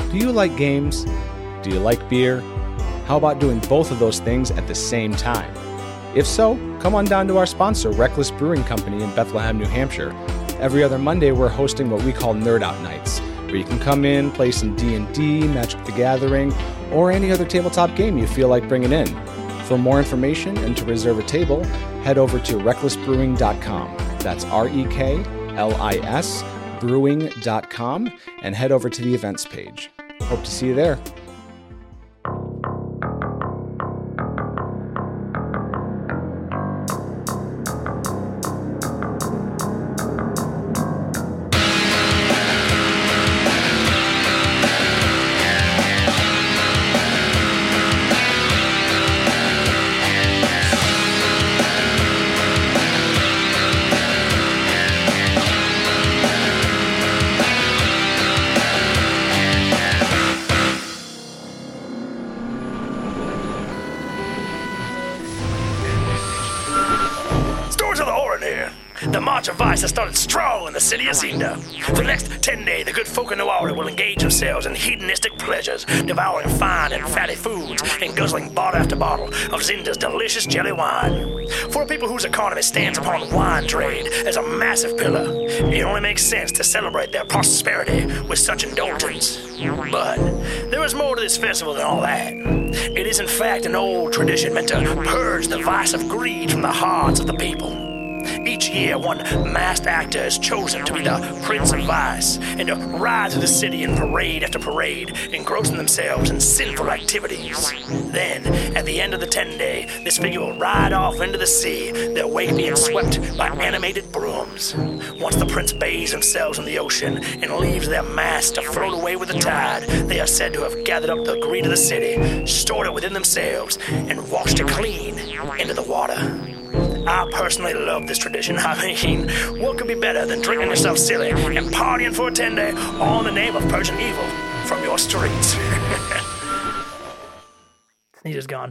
Do you like games? Do you like beer? How about doing both of those things at the same time? If so, come on down to our sponsor, Reckless Brewing Company in Bethlehem, New Hampshire. Every other Monday, we're hosting what we call Nerd Out Nights, where you can come in, play some D&D, Magic the Gathering, or any other tabletop game you feel like bringing in. For more information and to reserve a table, head over to recklessbrewing.com. That's REKLIS brewing.com, and head over to the events page. Hope to see you there. Vice has started strong in the city of Zenda. For the next 10 days, the good folk of Nuara will engage themselves in hedonistic pleasures, devouring fine and fatty foods and guzzling bottle after bottle of Zenda's delicious jelly wine. For people whose economy stands upon wine trade as a massive pillar, it only makes sense to celebrate their prosperity with such indulgence. But there is more to this festival than all that. It is in fact an old tradition meant to purge the vice of greed from the hearts of the people. Each year, one masked actor is chosen to be the Prince of Vice and to ride through the city in parade after parade, engrossing themselves in sinful activities. Then, at the end of the 10-day, this figure will ride off into the sea, their wake being swept by animated brooms. Once the prince bathes themselves in the ocean and leaves their mask to float away with the tide, they are said to have gathered up the greed of the city, stored it within themselves, and washed it clean into the water. I personally love this tradition. I mean, what could be better than drinking yourself silly and partying for a 10-day all in the name of purging evil from your streets? He's just gone.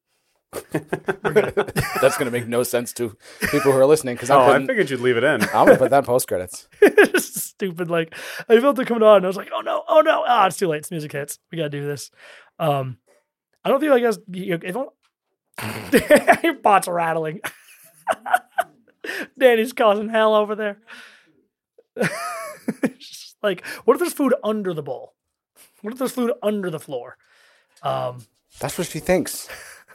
That's going to make no sense to people who are listening. I figured you'd leave it in. I'm going to put that in post-credits. Just stupid. Like, I felt it coming on, and I was like, oh no. It's too late. It's music hits. We got to do this. I don't feel like your bots are rattling. Danny's causing hell over there. Like, what if there's food under the bowl? What if there's food under the floor? That's what she thinks.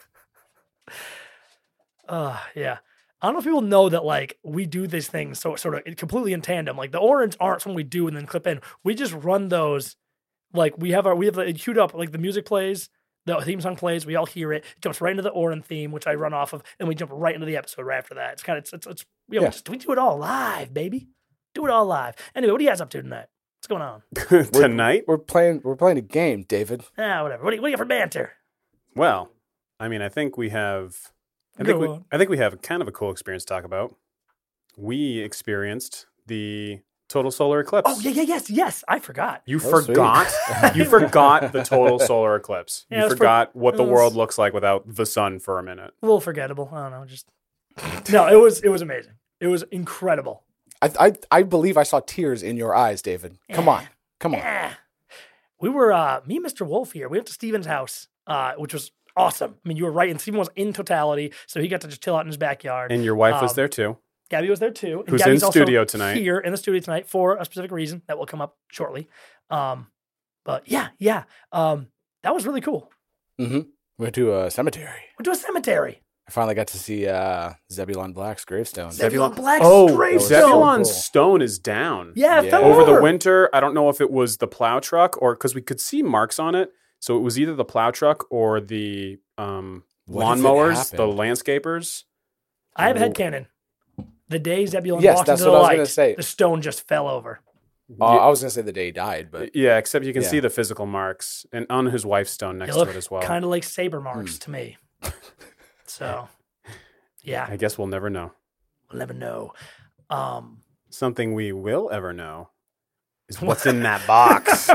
Yeah. I don't know if people know that, like, we do these things so sort of completely in tandem. Like, the orange aren't something we do and then clip in. We just run those. Like, we have it queued up. Like, the music plays. The theme song plays, we all hear it. It jumps right into the Orin theme, which I run off of, and we jump right into the episode right after that. It's kind of, we do it all live, baby. Do it all live. Anyway, what are you guys up to tonight? What's going on? Tonight? We're playing a game, David. Whatever. What do you got for banter? Well, I mean, I think we have kind of a cool experience to talk about. We experienced the total solar eclipse. Oh, yes. I forgot. You forgot? You forgot the total solar eclipse. Yeah, you forgot what the world looks like without the sun for a minute. A little forgettable. I don't know. No, it was amazing. It was incredible. I believe I saw tears in your eyes, David. Come on. Yeah. We were, me and Mr. Wolf here. We went to Steven's house, which was awesome. I mean, you were right. And Steven was in totality, so he got to just chill out in his backyard. And your wife was there too. Gabby was there too. And Who's Gabby's in studio tonight. Here in the studio tonight for a specific reason that will come up shortly. But yeah. That was really cool. Mm-hmm. Went to a cemetery. I finally got to see Zebulon Black's gravestone. Zebulon Black's gravestone. Zebulon's stone is down. Yeah, it fell over the winter. I don't know if it was the plow truck or because we could see marks on it. So it was either the plow truck or the lawnmowers, the landscapers. I have a headcanon. The day Zebulon walked into the light, the stone just fell over. I was going to say the day he died, but... Yeah, except you can see the physical marks and on his wife's stone next to it as well. Kind of like saber marks to me. So, yeah. I guess we'll never know. We'll never know. Something we will ever know is what's in that box.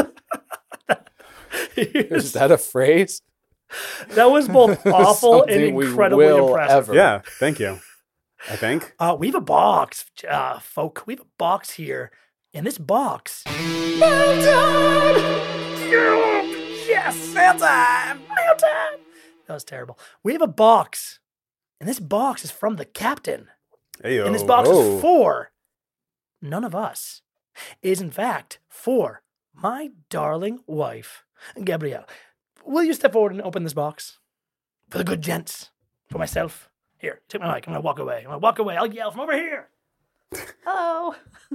Is that a phrase? That was both awful and incredibly impressive. Yeah, thank you. I think. We have a box, folk. We have a box here. In this box... Yes! Mail time! Mail time! That was terrible. We have a box, and this box is from the captain. Hey-o. And this box is for none of us. It is, in fact, for my darling wife, Gabrielle. Will you step forward and open this box? For the good gents. For myself. Here, take my mic. I'm going to walk away. I'll yell from over here. Hello.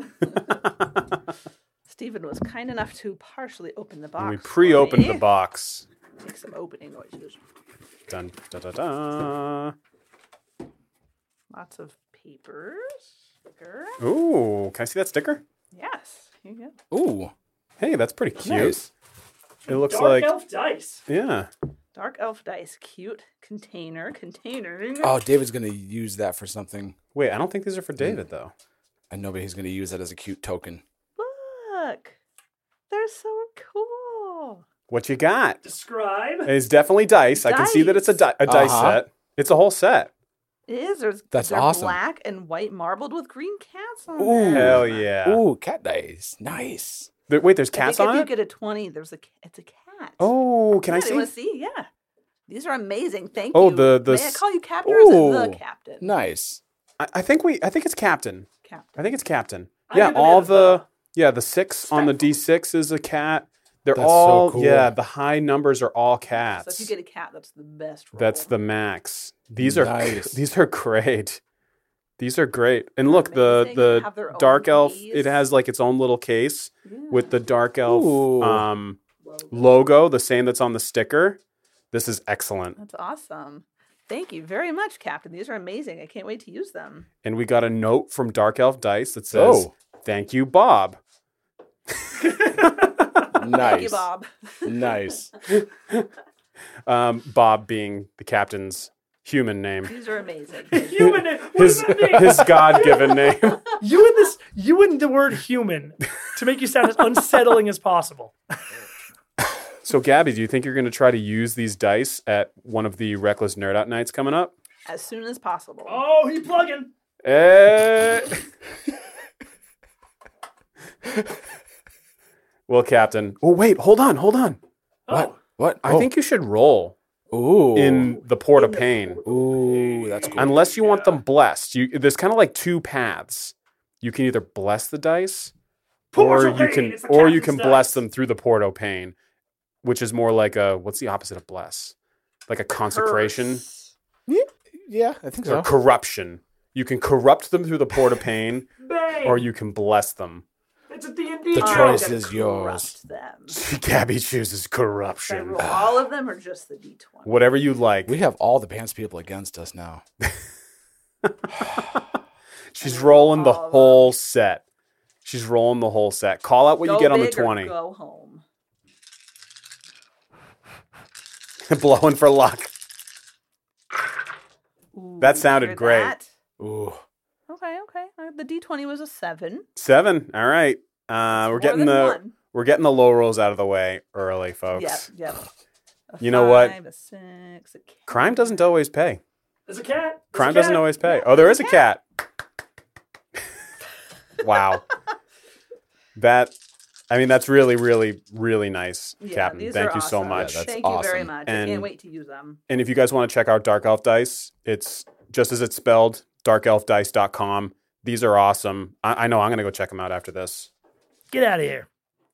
Stephen was kind enough to partially open the box. We pre-opened the box. Make some opening noises. Dun, da, da, da. Lots of papers. Sticker. Ooh, can I see that sticker? Yes. Here you go. Ooh. Hey, that's pretty cute. Nice. It looks Dark like Elf Dice. yeah. Dark Elf Dice. Cute container. Oh, David's going to use that for something. Wait, I don't think these are for David though. And nobody's going to use that as a cute token. Look. They're so cool. What you got? Describe. It's definitely dice. I can see that it's a dice Uh-huh. set. It's a whole set. It is. That's they're awesome. black and white marbled with green cats on Ooh. them. Hell yeah. Ooh, cat dice. Nice. Wait, there's I cats think on if you it? get a 20, it's a cat. Oh, can I Yeah, you want see? to see? Yeah. These are amazing. Thank Oh, you. the May I call you captain or is Ooh. it the captain? Nice. I think it's Captain. Captain. I think it's Captain. I Yeah, give it all as the 6 on the D6 is a cat. They're That's so all cool. yeah, the high numbers are all So cats. if you get a cat, that's the best roll. That's the max. These are Nice. these are great. These are great. And look, Amazing. They have their the own dark elf, keys. it has like its own little case with the dark elf Ooh. logo, the same that's on the sticker. This is excellent. That's awesome. Thank you very much, Captain. These are amazing. I can't wait to use them. And we got a note from Dark Elf Dice that says, Oh. "Thank you, Bob." Nice. Thank you, Bob. Nice. Bob being the captain's human name, These are amazing. Human. What does that mean? his God-given name. You and the word human to make you sound as unsettling as possible. So, Gabby, do you think you're going to try to use these dice at one of the Reckless Nerd Out nights coming up? As soon as possible. Oh, he plugging. Well, Captain. Oh, wait, hold on. Oh, What? I think you should roll Ooh. in the Port of Pain. Ooh, that's cool. Unless you want them blessed. There's kind of like 2 paths. You can either bless the dice, or Port you of can Pain, it's the or you captain's can bless dice. them through the Port of Pain, which is more like a what's the opposite of bless? Like a consecration Curse. Yeah, I think or so. corruption. You can corrupt them through the Port of Pain, bang. or you can bless them. It's a D&D. The I'm choice gonna is yours. corrupt them. Gabby chooses Should I corruption. roll all of them or just the D20? Whatever you like. We have all the pants people against us now. She's rolling the all of whole set. She's rolling the whole set. Call out what Go you get on the big or 20. Go home. Blowing for luck. Ooh, That sounded hear great. that? Ooh. Okay. The D20 was a 7. 7. All right. We're getting we're getting the low rolls out of the way early, folks. Yep. You know what? 5, a 6, a cat. Crime doesn't always pay. There's a cat. There's Crime a doesn't cat. always pay. Oh, there is a cat. Wow. That's really, really, really nice, Yeah, Captain. these Thank are you so awesome. much. Yeah, that's Thank you very awesome. much. I And- can't wait to use them. And if you guys want to check out Dark Elf Dice, it's just as it's spelled, darkelfdice.com. These are awesome. I know I'm going to go check them out after this. Get out of here.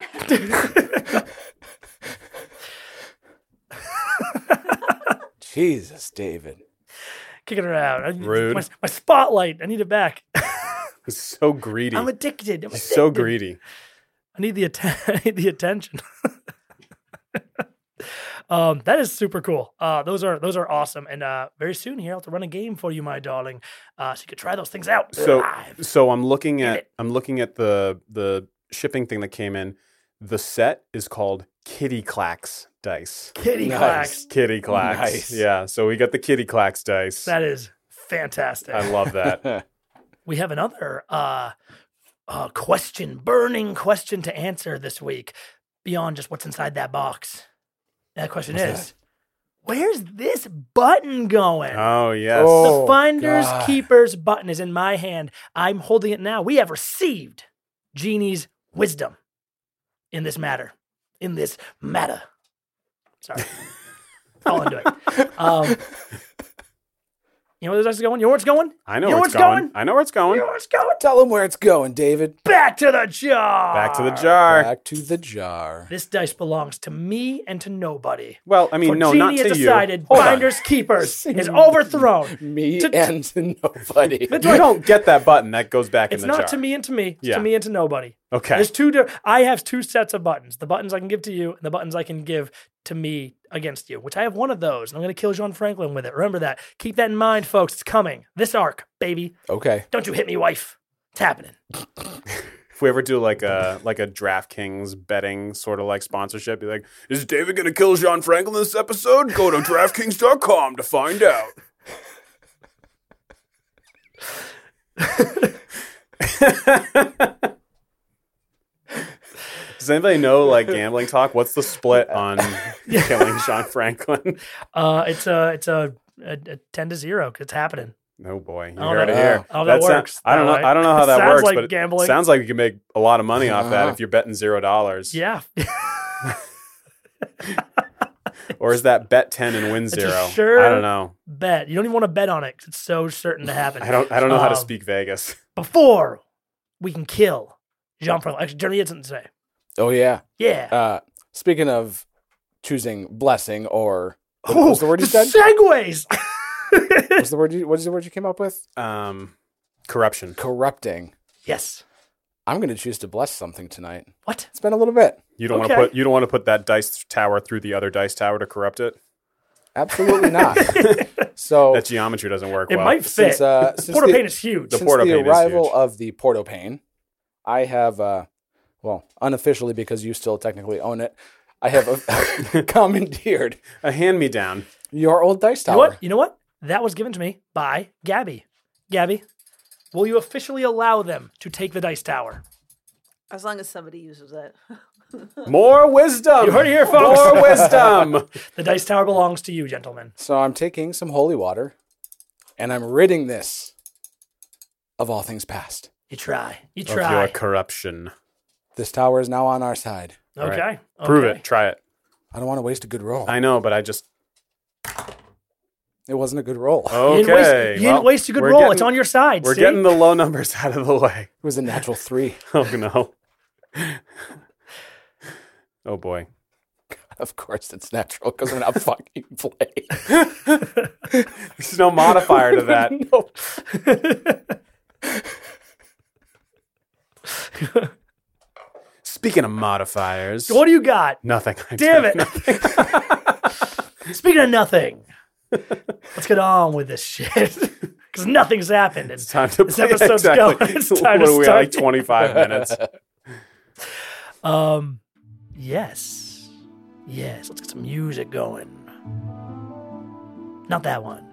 Jesus, David. Kicking her out. Rude. My spotlight. I need it back. He's so greedy. I'm addicted. He's so greedy. I need the I need the attention. That is super cool. Those are awesome. And very soon here, I'll have to run a game for you, my darling, so you could try those things out live. So I'm looking Get at the shipping thing that came in. The set is called Kitty Clacks dice. Kitty Nice. clacks. Kitty Clacks. Nice. Yeah, so we got the Kitty Clacks dice. That is fantastic. I love that. We have another burning question to answer this week beyond just what's inside that box. That question What's is, where's this button going? Oh, yes. Oh. The Finders God. Keepers button is in my hand. I'm holding it now. We have received Genie's wisdom in this matter. in this matter. Sorry. All I'm doing. You know where this is going? You know where it's going? I know where it's going. I know where it's going. You know where it's going? Tell him where it's going, David. Back to the jar. Back to the jar. Back to the jar. This dice belongs to me and to nobody. Well, I mean, For no, Genie not to has you. decided Hold on. Finders Keepers is overthrown. Me and to nobody. You don't get that button. That goes back It's in the jar. not to me and to me. It's Yeah. to me and to nobody. Okay. There's I have two sets of buttons. The buttons I can give to you and the buttons I can give to me against you, which I have one of those. And I'm going to kill Jean Franklin with it. Remember that. Keep that in mind, folks. It's coming. This arc, baby. Okay. Don't you hit me, wife. It's happening. If we ever do like a DraftKings betting sort of like sponsorship, be like, is David going to kill Jean Franklin this episode? Go to DraftKings.com to find out. Does anybody know like gambling talk? What's the split on killing Jean Franklin? It's a 10-0. It's happening. Oh boy, you Oh, heard it that- here. oh, that works. I don't know. That way. I don't know how that Sounds works, like but it gambling. sounds like you can make a lot of money off that if you're betting $0. Yeah. Or is that bet 10 and win 0? sure I don't know. Bet. You don't even want to bet on it because it's so certain to happen. I don't know how to speak Vegas. Before we can kill Jean Franklin. Actually, Jeremy had something to say. Oh, yeah. Yeah. Speaking of choosing blessing or... What was the word you said? Segues. What was the word you came up with? Corruption. Corrupting. Yes. I'm going to choose to bless something tonight. What? It's been a little bit. You don't Okay. want to put that dice tower through the other dice tower to corrupt it. Absolutely not. So That geometry doesn't work It well. might fit. since Porta the- Pain is huge. The since Porta the Pain is arrival huge. of the Porto Pain, I have, well, unofficially because you still technically own it, I have commandeered A hand-me-down. your old dice You know tower. what? You know what? That was given to me by Gabby. Gabby, will you officially allow them to take the dice tower? As long as somebody uses it. More wisdom. You heard it here, folks. More wisdom. The dice tower belongs to you, gentlemen. So I'm taking some holy water, and I'm ridding this of all things past. You try. You Of your try. corruption. This tower is now on our side. Okay. Right. Prove okay. it. Try it. I don't want to waste a good roll. I know, but I just... It wasn't a good roll. Okay. You didn't waste a good we're roll. getting- It's on your side. We're see? getting the low numbers out of the way. It was a natural 3. Oh, no. Oh, boy. Of course, it's natural because we're not fucking play. There's no modifier to that. Nope. Speaking of modifiers. What do you got? Nothing. Damn it. Speaking of nothing, let's get on with this shit. Because nothing's happened. It's time to This play. episode's Exactly. going. It's time What to are we at, start. like 25 minutes? Yes. Yes, let's get some music going. Not that one.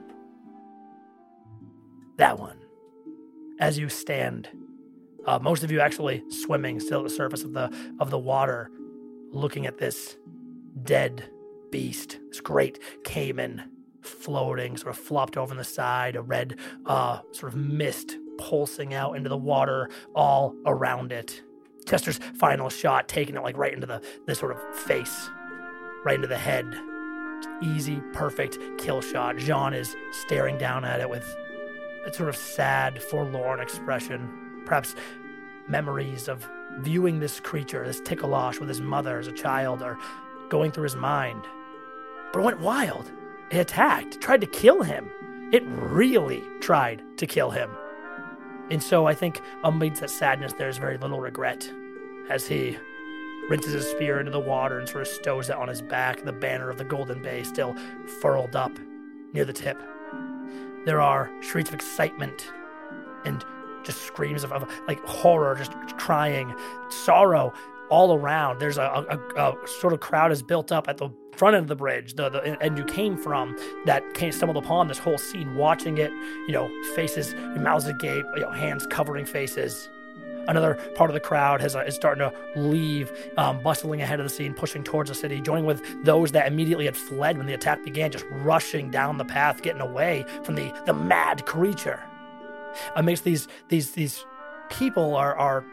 That one. As you stand, most of you actually swimming still at the surface of the water, looking at this dead beast, this great caiman floating, sort of flopped over on the side, a red sort of mist pulsing out into the water all around it. Chester's final shot, taking it like right into the sort of face, right into the head. Easy, perfect kill shot. Jean is staring down at it with a sort of sad, forlorn expression. Perhaps memories of viewing this creature, this Tikalosh, with his mother as a child are going through his mind. But it went wild. It attacked, tried to kill him. It really tried to kill him. And so I think amidst that sadness, there's very little regret as he rinses his spear into the water and sort of stows it on his back, the banner of the Golden Bay still furled up near the tip. There are shrieks of excitement and just screams of like horror, just crying, sorrow all around. There's a sort of crowd is built up at the front end of the bridge, the end you came from, that stumbled upon this whole scene, watching it, faces, mouths agape, hands covering faces. Another part of the crowd is starting to leave, bustling ahead of the scene, pushing towards the city, joining with those that immediately had fled when the attack began, just rushing down the path, getting away from the mad creature. Amidst these people are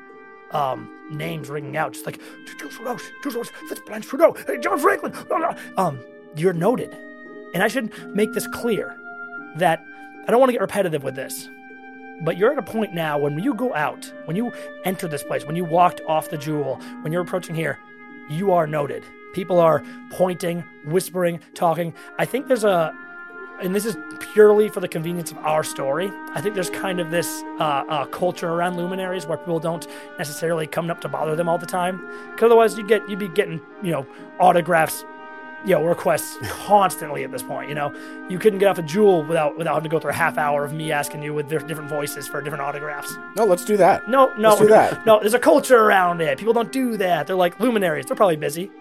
names ringing out, just like Jules Roche, Fitz Blanche Trudeau, John Franklin. You're noted, and I should make this clear that I don't want to get repetitive with this, but you're at a point now when you go out, when you enter this place, when you walked off the Jewel, when you're approaching here, you are noted. People are pointing, whispering, talking. I think there's and this is purely for the convenience of our story, I think there's kind of this culture around luminaries where people don't necessarily come up to bother them all the time. Because otherwise you'd be getting, autographs, requests constantly at this point. You couldn't get off a Jewel without having to go through a half hour of me asking you with different voices for different autographs. No, let's do that. No, let's do that. No, there's a culture around it. People don't do that. They're like luminaries. They're probably busy.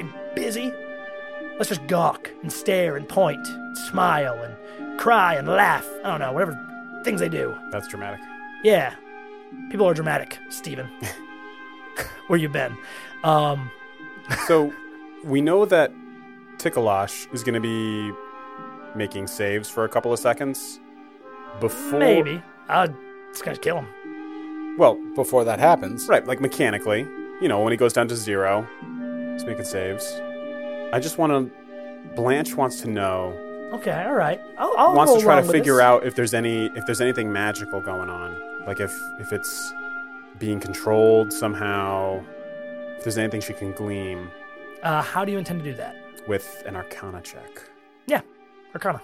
Let's just gawk and stare and point, and smile and cry and laugh. I don't know, whatever things they do. That's dramatic. Yeah, people are dramatic, Steven. Where you been? So we know that Tikalosh is going to be making saves for a couple of seconds before... Maybe. I'll just gotta kill him. Well, Before that happens. right, like mechanically. When he goes down to 0, he's making saves. I just want to... Blanche wants to know... Okay, all right. I'll wants go to try along to with figure this. out if there's anything magical going on. Like if it's being controlled somehow, if there's anything she can glean How do you intend to do that? with an Arcana check. Yeah, Arcana.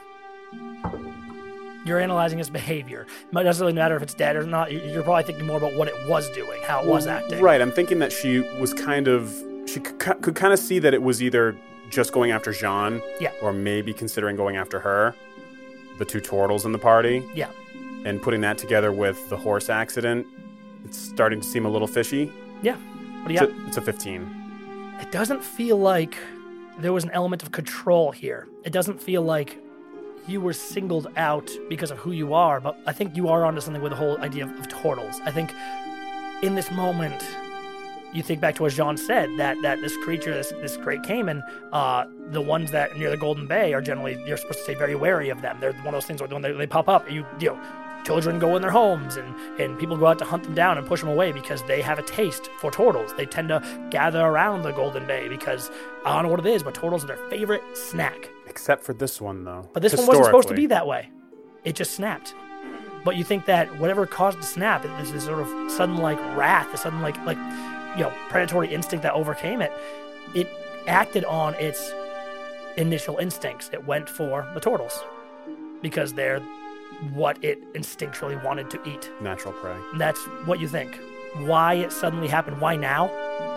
You're analyzing his behavior. It doesn't necessarily matter if it's dead or not. You're probably thinking more about what it was doing, how it was acting. Right, I'm thinking that she was she could kind of see that it was either just going after Jean, Yeah. or maybe considering going after her, the 2 turtles in the party, Yeah. and putting that together with the horse accident. It's starting to seem a little fishy. Yeah. What do you got? It's a 15. It doesn't feel like there was an element of control here. It doesn't feel like you were singled out because of who you are, but I think you are onto something with the whole idea of turtles. I think in this moment, you think back to what Jean said, that this creature, this great caiman, the ones that near the Golden Bay are generally, you're supposed to stay very wary of them. They're one of those things where when they pop up, children go in their homes and people go out to hunt them down and push them away because they have a taste for turtles. They tend to gather around the Golden Bay because, I don't know what it is, but turtles are their favorite snack. Except for this one, though. But this one wasn't supposed to be that way. It just snapped. But you think that whatever caused it to snap, there's this sort of sudden wrath, a sudden predatory instinct that overcame it. It acted on its initial instincts. It went for the turtles because they're what it instinctually wanted to eat. Natural prey. And that's what you think. Why it suddenly happened? Why now?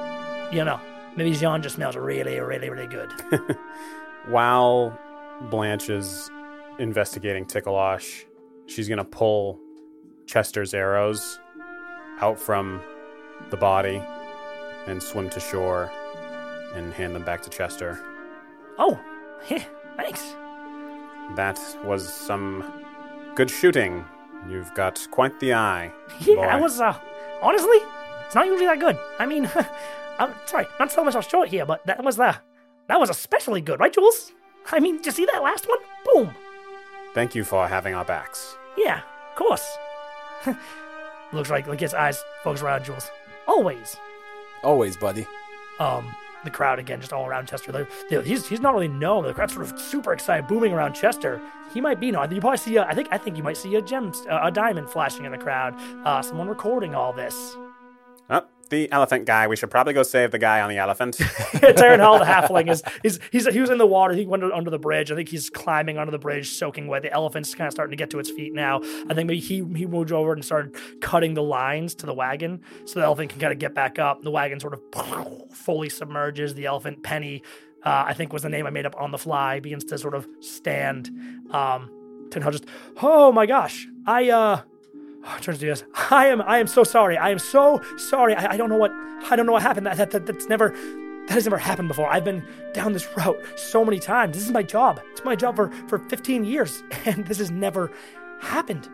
Maybe Jean just smells really, really, really good. While Blanche is investigating Tikalosh, she's going to pull Chester's arrows out from the body and swim to shore and hand them back to Chester. Oh, thanks. That was some good shooting. You've got quite the eye. Yeah, boy. that was, honestly, it's not usually that good. I mean, I'm sorry, not selling myself short here, but that was especially good, right, Jules? I mean, did you see that last one? Boom. Thank you for having our backs. Yeah, of course. Looks like his eyes focus around Jules. Always. Always, buddy. The crowd again, just all around Chester. He's not really known. The crowd's sort of super excited, booming around Chester. He might be known. You probably see. I think you might see a diamond flashing in the crowd. Someone recording all this. Oh, the elephant guy. We should probably go save the guy on the elephant. Taryn Hall, the halfling, he was in the water. He went under the bridge. I think he's climbing under the bridge, soaking wet. The elephant's kind of starting to get to its feet now. I think maybe he moved over and started cutting the lines to the wagon so the elephant can kind of get back up. The wagon sort of fully submerges. The elephant, Penny, I think was the name I made up on the fly, begins to sort of stand. Taryn Hall just, oh my gosh, turns to you. I am so sorry. I am so sorry. I don't know what happened. That has never happened before. I've been down this route so many times. This is my job. It's my job for 15 years, and this has never happened.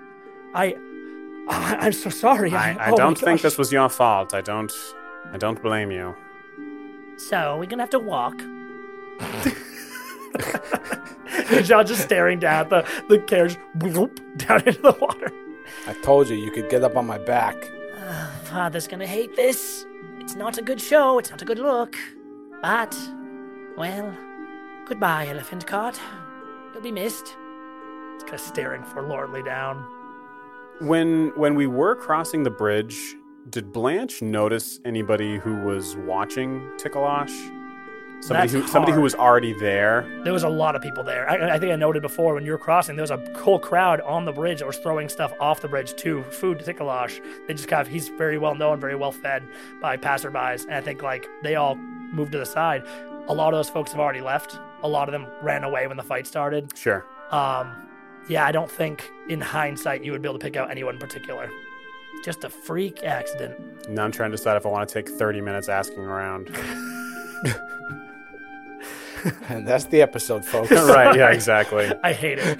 I'm so sorry. I don't think this was your fault. I don't blame you. So we're gonna have to walk. John just staring down at the carriage down into the water. I told you could get up on my back. father's gonna hate this. It's not a good show, it's not a good look. But, well, goodbye, Elephant Cart. You'll be missed. It's kind of staring forlornly down. When we were crossing the bridge, did Blanche notice anybody who was watching Tickleosh? Somebody who was already there? There was a lot of people there. I think I noted before when you were crossing, there was a whole crowd on the bridge that was throwing stuff off the bridge to food to Tickleosh. They just he's very well known, very well fed by passerbys. And I think they all moved to the side. A lot of those folks have already left. A lot of them ran away when the fight started. Sure. Yeah, I don't think in hindsight you would be able to pick out anyone in particular. Just a freak accident. Now I'm trying to decide if I want to take 30 minutes asking around. And that's the episode, folks. Right, yeah, exactly. I hate it.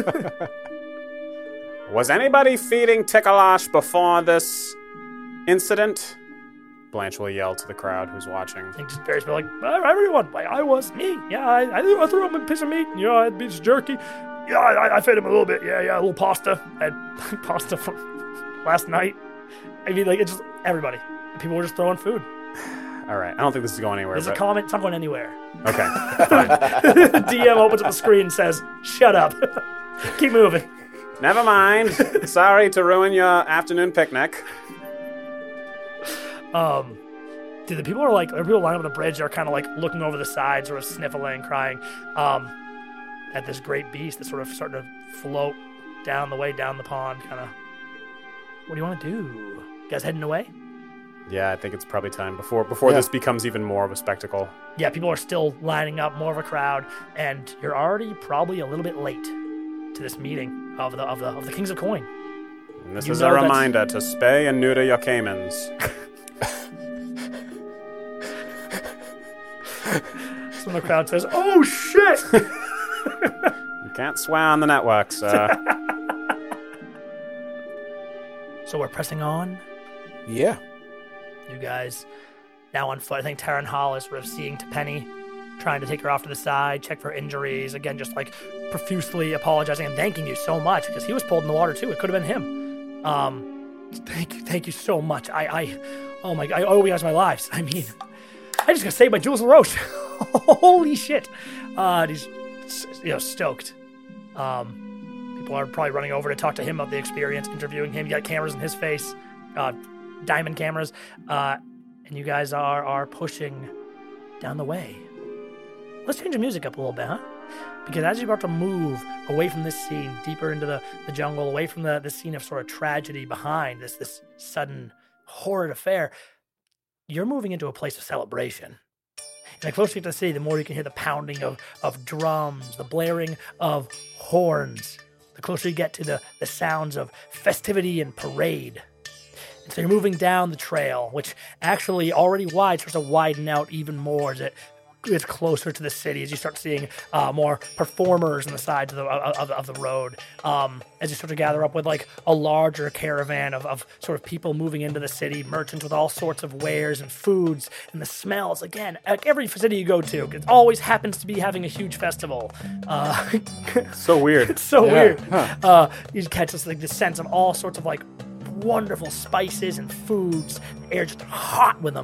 Was anybody feeding Tickleosh before this incident? Blanche will yell to the crowd who's watching. I think just Barry's be like, everyone, I was, me. Yeah, I threw him a piece of meat. Yeah, I had beef jerky. Yeah, I fed him a little bit. Yeah, a little pasta. I had pasta from last night. I mean, it's just everybody. People were just throwing food. All right. I don't think this is going anywhere. There's a comment. It's not going anywhere. Okay. Fine. DM opens up the screen and says, shut up. Keep moving. Never mind. Sorry to ruin your afternoon picnic. Dude, the people are people lining up on the bridge. They're kind of looking over the side, sort of sniffling, crying, at this great beast that's sort of starting to float down the pond, kind of. What do you want to do? You guys heading away? Yeah, I think it's probably time before this becomes even more of a spectacle. Yeah, people are still lining up, more of a crowd, and you're already probably a little bit late to this meeting of the Kings of Coin. And this is a reminder to spay and neuter your caimans. So the crowd says, "Oh shit!" You can't swear on the network, sir. So we're pressing on. Yeah. You guys now on foot. I think Taryn Hall is sort of seeing to Penny, trying to take her off to the side, check for injuries. Again, just profusely apologizing and thanking you so much because he was pulled in the water too. It could have been him. Thank you so much. Oh my God, I owe you guys my lives. I mean, I just got saved by Jules LaRoche. Holy shit. He's stoked. People are probably running over to talk to him about the experience, interviewing him. You got cameras in his face. Diamond cameras, and you guys are pushing down the way. Let's change the music up a little bit, huh? Because as you're about to move away from this scene, deeper into the jungle, away from this scene of sort of tragedy behind this sudden horrid affair, you're moving into a place of celebration. And the closer you get to the city, the more you can hear the pounding of drums, the blaring of horns. The closer you get to the sounds of festivity and parade. So you're moving down the trail, which actually already starts to widen out even more as it gets closer to the city, as you start seeing more performers on the sides of the road, as you start to gather up with a larger caravan of sort of people moving into the city, merchants with all sorts of wares and foods, and the smells. Again, every city you go to, it always happens to be having a huge festival. So weird. It's so weird. Huh. You catch this the sense of all sorts of wonderful spices and foods. The air just hot with them.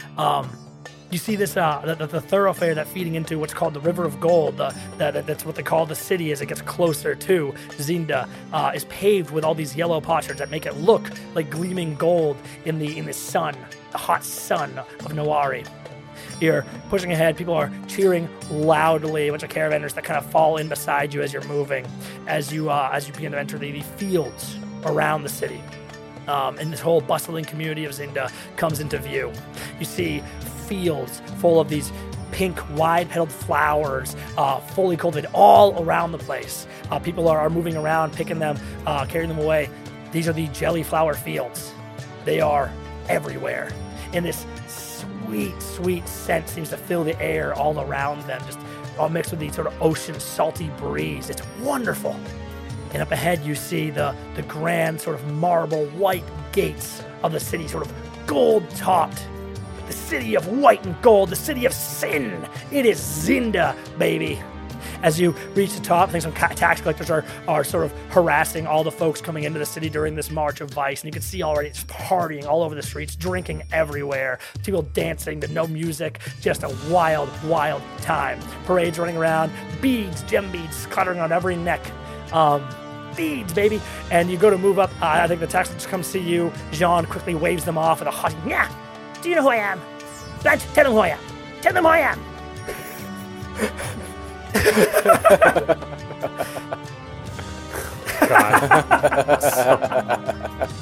You see this the thoroughfare that's feeding into what's called the River of Gold. That's what they call the city as it gets closer to Zinda. Is paved with all these yellow potsherds that make it look like gleaming gold in the sun, the hot sun of Nawari. You're pushing ahead. People are cheering loudly. A bunch of caravanners that kind of fall in beside you as you're moving, as you begin to enter the fields around the city. And this whole bustling community of Zinda comes into view. You see fields full of these pink, wide-petaled flowers, fully cultivated all around the place. People are moving around, picking them, carrying them away. These are the jelly flower fields. They are everywhere. And this sweet, sweet scent seems to fill the air all around them, just all mixed with the sort of ocean salty breeze. It's wonderful. And up ahead, you see the grand sort of marble white gates of the city, sort of gold-topped. The city of white and gold, the city of sin. It is Zinda, baby. As you reach the top, I think some tax collectors are sort of harassing all the folks coming into the city during this march of vice. And you can see already it's partying all over the streets, drinking everywhere, people dancing to no music, just a wild, wild time. Parades running around, beads, gem beads clattering on every neck. Beads, baby. And you go to move up. I think the tax collectors come see you. Jean quickly waves them off with a haughty, "Yeah, do you know who I am? Blanche, tell them who I am. Tell them who I am." God.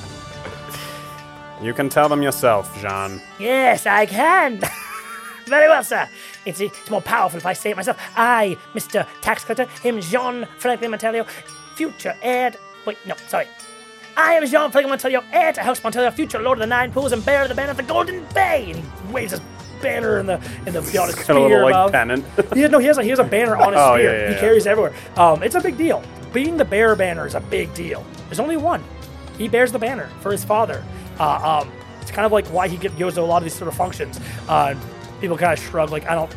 You can tell them yourself, Jean. Yes, I can. Very well, sir. It's more powerful if I say it myself. I, Mr. Tax Collector, am Jean Franklin Montelio, future heir... Wait, no, sorry. I am Jean Franklin Montelio, heir to House Montelio, future Lord of the Nine Pools and bearer of the banner of the Golden Bay. And he waves his banner in the on his Got spear a little, above. pennant. He has a banner on his Oh, spear. yeah, He yeah. carries everywhere. It's a big deal. Being the bearer banner is a big deal. There's only one. He bears the banner for his father. It's kind of like why he goes to a lot of these sort of functions. People kind of shrug, like, I don't...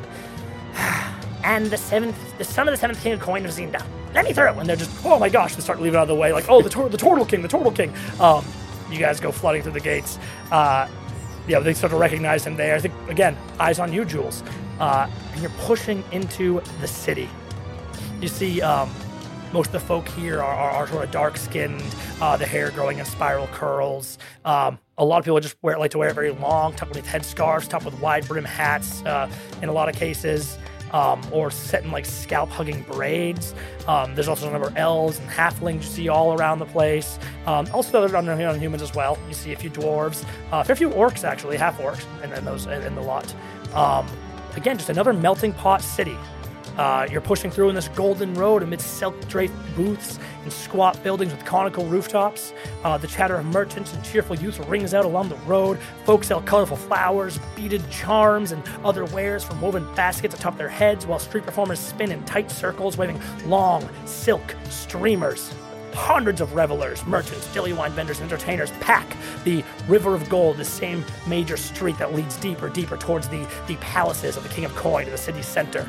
And the son of the seventh king of coin of Zinda. Let me through. And they're just, oh my gosh, they start leaving out of the way, like, oh, the Turtle King. You guys go flooding through the gates. They sort of recognize him there. I think, again, eyes on you, Jules. And you're pushing into the city. You see most of the folk here are sort of dark-skinned, the hair growing in spiral curls. A lot of people just like to wear it very long, tucked with headscarves, topped with wide-brim hats in a lot of cases, or set in like scalp-hugging braids. There's also a number of elves and halflings you see all around the place. Also, there are humans as well. You see a few dwarves, a fair few orcs actually, half-orcs in the lot. Again, just another melting pot city. You're pushing through in this golden road amidst silk-draped booths and squat buildings with conical rooftops. The chatter of merchants and cheerful youth rings out along the road. Folks sell colorful flowers, beaded charms, and other wares from woven baskets atop their heads, while street performers spin in tight circles, waving long silk streamers. Hundreds of revelers, merchants, dilly wine vendors, and entertainers pack the River of Gold, the same major street that leads deeper towards the palaces of the King of Coin in the city's center.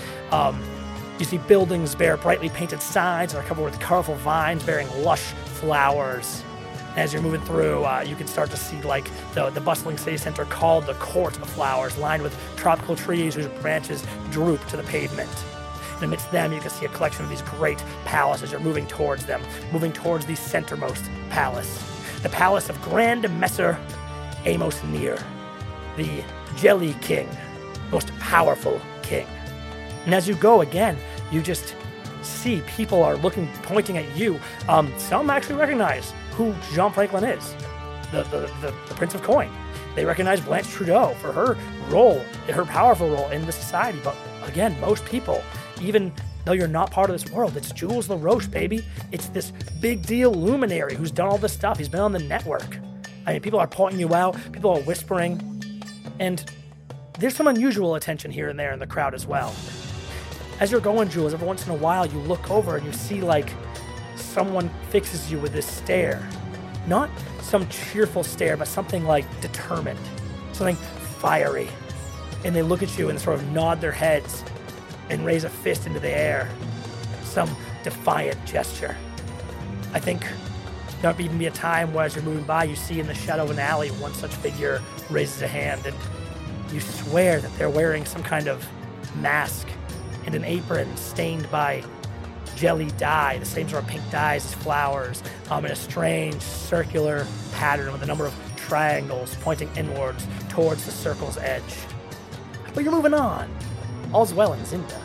You see buildings bear brightly painted signs and are covered with colorful vines bearing lush flowers. As you're moving through, you can start to see like the bustling city center called the Court of Flowers, lined with tropical trees whose branches droop to the pavement. And amidst them, you can see a collection of these great palaces. You're moving towards them, moving towards the centermost palace. The palace of Grand Messer Amos Near, the Jelly King, most powerful king. And as you go again, you just see people are pointing at you. Some actually recognize who Jean Franklin is, the Prince of Coin. They recognize Blanche Trudeau for her role, her powerful role in the society. But again, most people, even though you're not part of this world, it's Jules LaRoche, baby. It's this big deal luminary who's done all this stuff. He's been on the network. I mean, people are pointing you out. People are whispering. And there's some unusual attention here and there in the crowd as well. As you're going, Jules, every once in a while you look over and you see like someone fixes you with this stare. Not some cheerful stare, but something like determined, something fiery. And they look at you and sort of nod their heads and raise a fist into the air. Some defiant gesture. I think there might even be a time where as you're moving by, you see in the shadow of an alley one such figure raises a hand and you swear that they're wearing some kind of mask and an apron stained by jelly dye, the same sort of pink dyes as flowers, in a strange circular pattern with a number of triangles pointing inwards towards the circle's edge. But you're moving on. All's well in Zinda.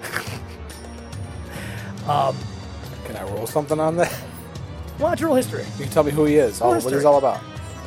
Can I roll something on that? Why don't you roll history? You can tell me who he is, what history. he's all about.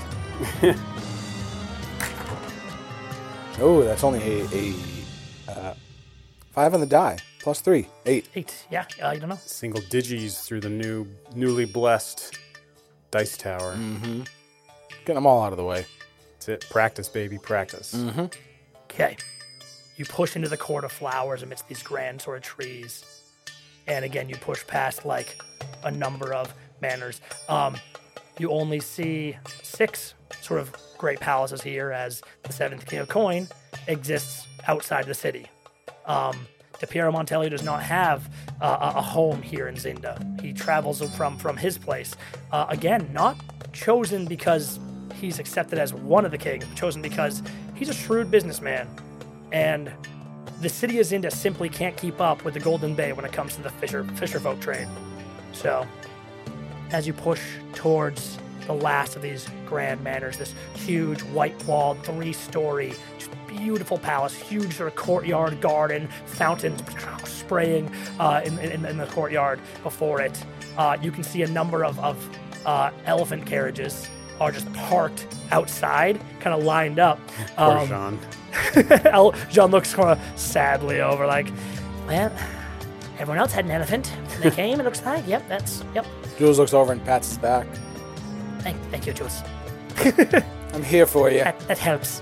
Oh, that's only a 5 on the die. Plus 3. 8. 8. Yeah, you don't know. Single digis through the newly blessed dice tower. Mm-hmm. Getting them all out of the way. That's it. Practice, baby, practice. Mm-hmm. Okay. You push into the court of flowers amidst these grand sort of trees. And again, you push past like a number of manors. You only see 6 sort of great palaces here, as the 7th King of Coin exists outside the city. DePiero Montelio does not have a home here in Zinda. He travels from his place. Again, not chosen because he's accepted as one of the kings, but chosen because he's a shrewd businessman. And the city of Zinda simply can't keep up with the Golden Bay when it comes to the fisherfolk trade. So, as you push towards the last of these grand manors, this huge white-walled 3-story, just beautiful palace, huge sort of courtyard garden, fountains spraying in the courtyard before it. You can see a number of elephant carriages are just parked outside, kind of lined up. Poor Jean. Jean looks kind of sadly over, like, well, everyone else had an elephant. They came, it looks like. Yep. Jules looks over and pats his back. Thank you, Jules. I'm here for you. That helps.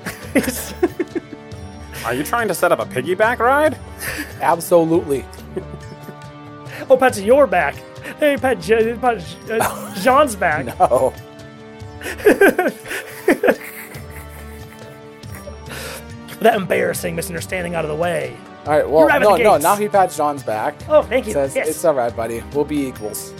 Are you trying to set up a piggyback ride? Absolutely. Oh, Pat's your back. Hey, Pat, Jean's back. No. That embarrassing misunderstanding out of the way. All right, well, no, gates. now he pats John's back. Oh, thank you. Says, yes. It's all right, buddy. We'll be equals.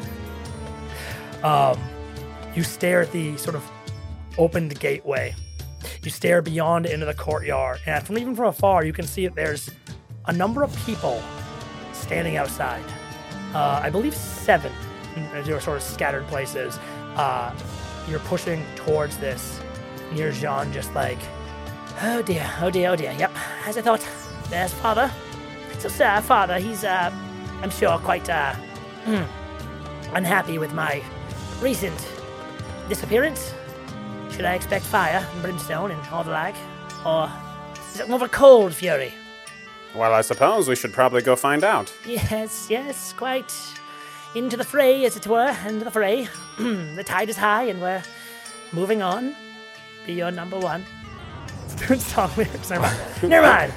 You stare at the sort of opened gateway. You stare beyond into the courtyard, and even from afar, you can see that there's a number of people standing outside. I believe 7. There are sort of scattered places. You're pushing towards this, and you're Jean just like, oh dear. Yep, as I thought. There's Father. So, sir, Father, he's, I'm sure, quite unhappy with my recent disappearance. Should I expect fire and brimstone and all the like? Or is it more of a cold fury? Well, I suppose we should probably go find out. Yes, quite into the fray, as it were, into the fray. The tide is high and we're moving on. Be your number one. Doing song lyrics. Never mind.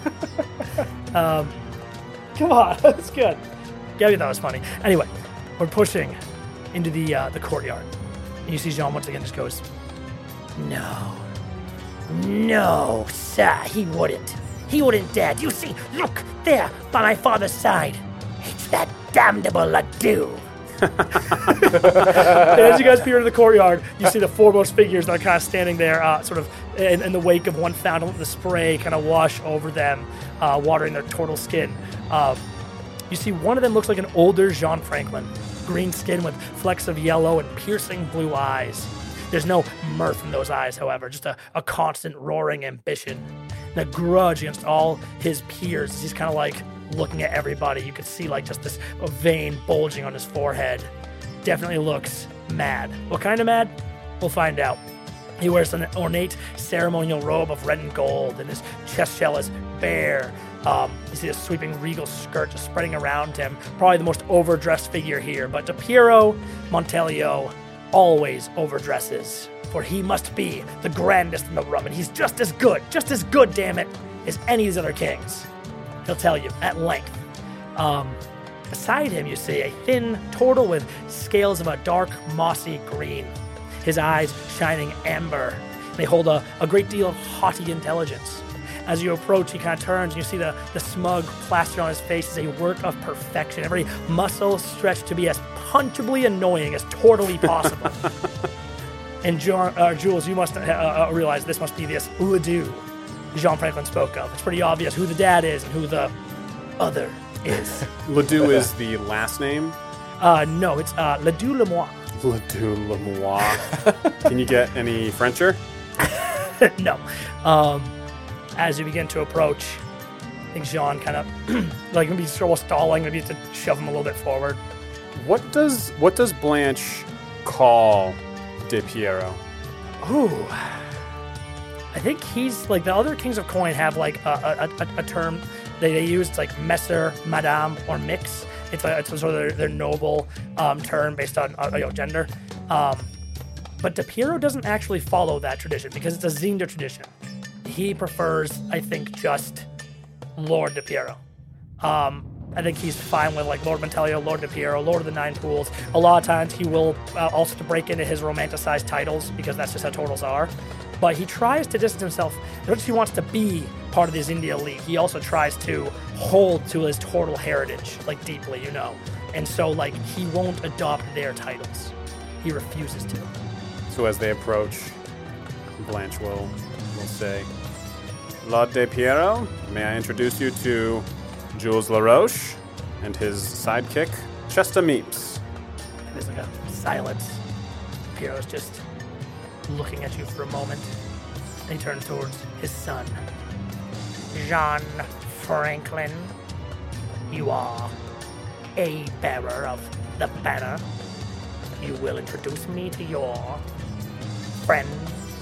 Come on, that's good. Yeah, that was funny. Anyway, we're pushing into the courtyard. And you see Jean once again just goes, No, sir, he wouldn't. He wouldn't dare. You see, look, there, by my father's side. It's that damnable Ledoux. And as you guys peer into the courtyard, you see the foremost figures that are kind of standing there, sort of in the wake of one fountain, the spray kind of wash over them, watering their turtle skin. You see one of them looks like an older Jean Franklin, green skin with flecks of yellow and piercing blue eyes. There's no mirth in those eyes, however, just a constant roaring ambition and a grudge against all his peers as he's kind of like looking at everybody. You could see like just this vein bulging on his forehead. Definitely looks mad. What kind of mad? We'll find out. He wears an ornate ceremonial robe of red and gold, and his chest shell is bare. You see a sweeping regal skirt just spreading around him. Probably the most overdressed figure here, but DePiero Montelio always overdresses, for he must be the grandest in the room, and he's just as good, damn it, as any of these other kings. He'll tell you at length. Beside him, you see a thin turtle with scales of a dark, mossy green. His eyes shining amber. They hold a great deal of haughty intelligence. As you approach, he kind of turns, and you see the smug plaster on his face is a work of perfection. Every muscle stretched to be as punchably annoying as totally possible. And Jules, you must realize this must be this Ledoux Jean Franklin spoke of. It's pretty obvious who the dad is and who the other is. Ledoux is the last name? No, it's Ledoux Lemois. Ledoux Lemois. Can you get any Frencher? No. As you begin to approach, I think Jean kind of like maybe sort of stalling, maybe to shove him a little bit forward. What does Blanche call DePiero? Ooh. I think he's like the other kings of coin have like a term they use. It's like Messer, Madame, or Mix. It's sort of their noble term based on gender. But DePiero doesn't actually follow that tradition because it's a Zinda tradition. He prefers, I think, just Lord DePiero. I think he's fine with like Lord Montelio, Lord DePiero, Lord of the Nine Pools. A lot of times he will also to break into his romanticized titles because that's just how turtles are. But he tries to distance himself. He wants to be part of this India League, he also tries to hold to his turtle heritage, like, deeply, you know. And so, like, he won't adopt their titles. He refuses to. So as they approach, Blanche will say, Lord De Piero, may I introduce you to Jules LaRoche and his sidekick, Chester Meeps. There's like a silence. Piero's just looking at you for a moment. And he turns towards his son. Jean Franklin, you are a bearer of the banner. You will introduce me to your friends.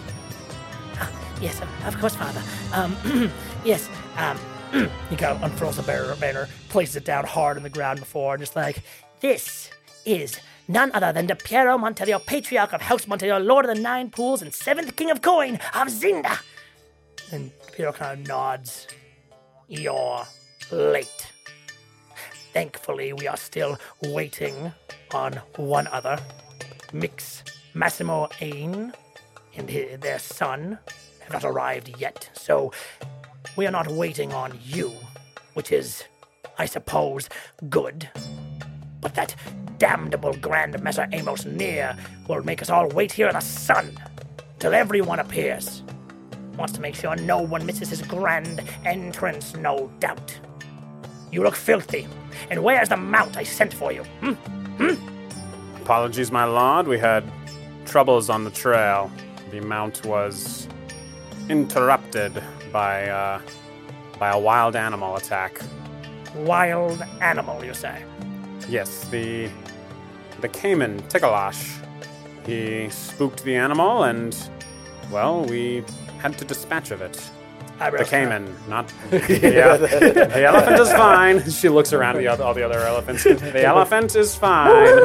Yes, of course, Father. Yes, he kind of unfurls the banner, places it down hard on the ground before, and just like, this is none other than De Piero Montelio, Patriarch of House Montelio, Lord of the Nine Pools, and Seventh King of Coin of Zinda. And Piero kind of nods. You're late. Thankfully, we are still waiting on one other. Mix Massimo Ain and their son have not arrived yet, so we are not waiting on you, which is, I suppose, good. But that damnable Grand Messer Amos Near will make us all wait here in the sun till everyone appears. Wants to make sure no one misses his grand entrance, no doubt. You look filthy, and where's the mount I sent for you? Apologies, my lord. We had troubles on the trail. The mount was interrupted by a wild animal attack. Wild animal, you say? Yes, the caiman Tikalash. He spooked the animal, and well, we had to dispatch of it. The caiman, not the elephant is fine. She looks around at all the other elephants. The elephant is fine.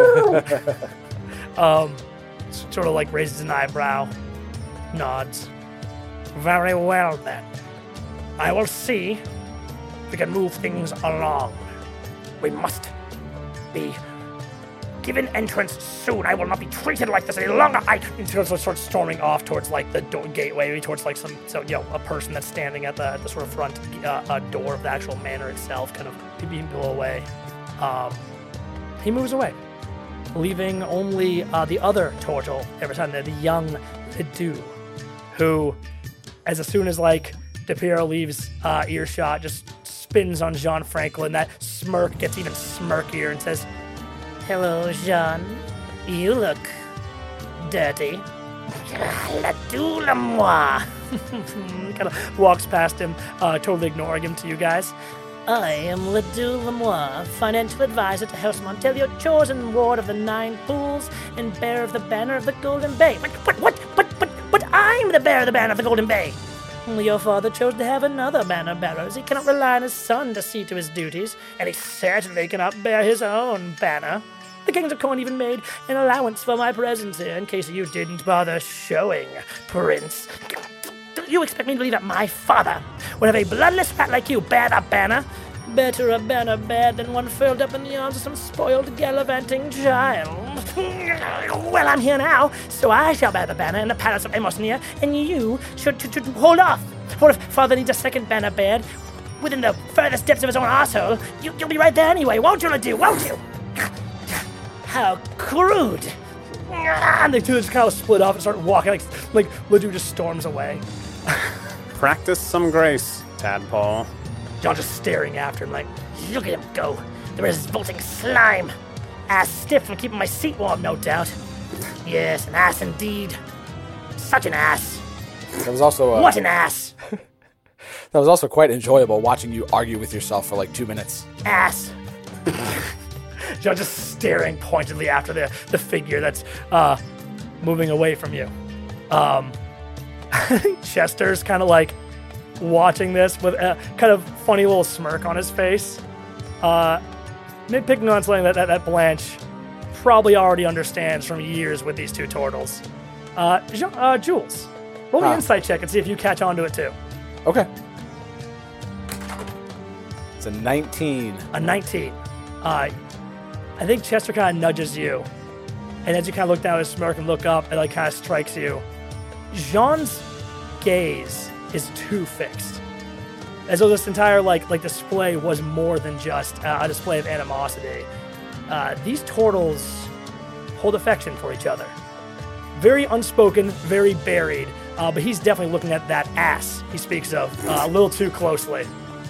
Sort of like raises an eyebrow, nods. Very well then. I will see if we can move things along. We must be given entrance soon. I will not be treated like this any longer. He starts storming off towards like the gateway, towards like a person that's standing at the sort of front door of the actual manor itself, kind of being blown away. He moves away, leaving only the other turtle every time, the young Ledoux, who, as soon as like De Piero leaves earshot, just spins on Jean Franklin. That smirk gets even smirkier and says, "Hello, Jean. You look dirty." Ledoux Lemois. Kind of walks past him, totally ignoring him to you guys. I am Ledoux Lemois, financial advisor to House Montelio, chosen ward of the Nine Pools, and bearer of the banner of the Golden Bay. But I'm the bearer of the banner of the Golden Bay. Only your father chose to have another banner bearer, as he cannot rely on his son to see to his duties, and he certainly cannot bear his own banner. The Kings of Coin even made an allowance for my presence here, in case you didn't bother showing, Prince. Do you expect me to believe that my father would have a bloodless rat like you bear the banner? Better a banner bared than one furled up in the arms of some spoiled gallivanting child. Well, I'm here now, so I shall bear the banner in the palace of Amos Near, and you should hold off. For if father needs a second banner bared within the furthest depths of his own arsehole, you'll be right there anyway, won't you, Ledoux? Won't you? How crude! And the two just kind of split off and start walking, like Ledoux just storms away. Practice some grace, tadpole. John just staring after him like, look at him go. The revolting slime. Ass stiff from keeping my seat warm, no doubt. Yes, an ass indeed. Such an ass. That was also what an ass. That was also quite enjoyable watching you argue with yourself for like 2 minutes. Ass. John just staring pointedly after the figure that's moving away from you. Chester's kind of like watching this with a kind of funny little smirk on his face. Nitpicking on something that Blanche probably already understands from years with these two turtles. Jules, roll the insight check and see if you catch on to it too. Okay. It's a 19. A 19. I think Chester kind of nudges you. And as you kind of look down at his smirk and look up, it like kind of strikes you. Jean's gaze is too fixed. as though this entire like display was more than just a display of animosity. These turtles hold affection for each other. Very unspoken, very buried, but he's definitely looking at that ass he speaks of a little too closely.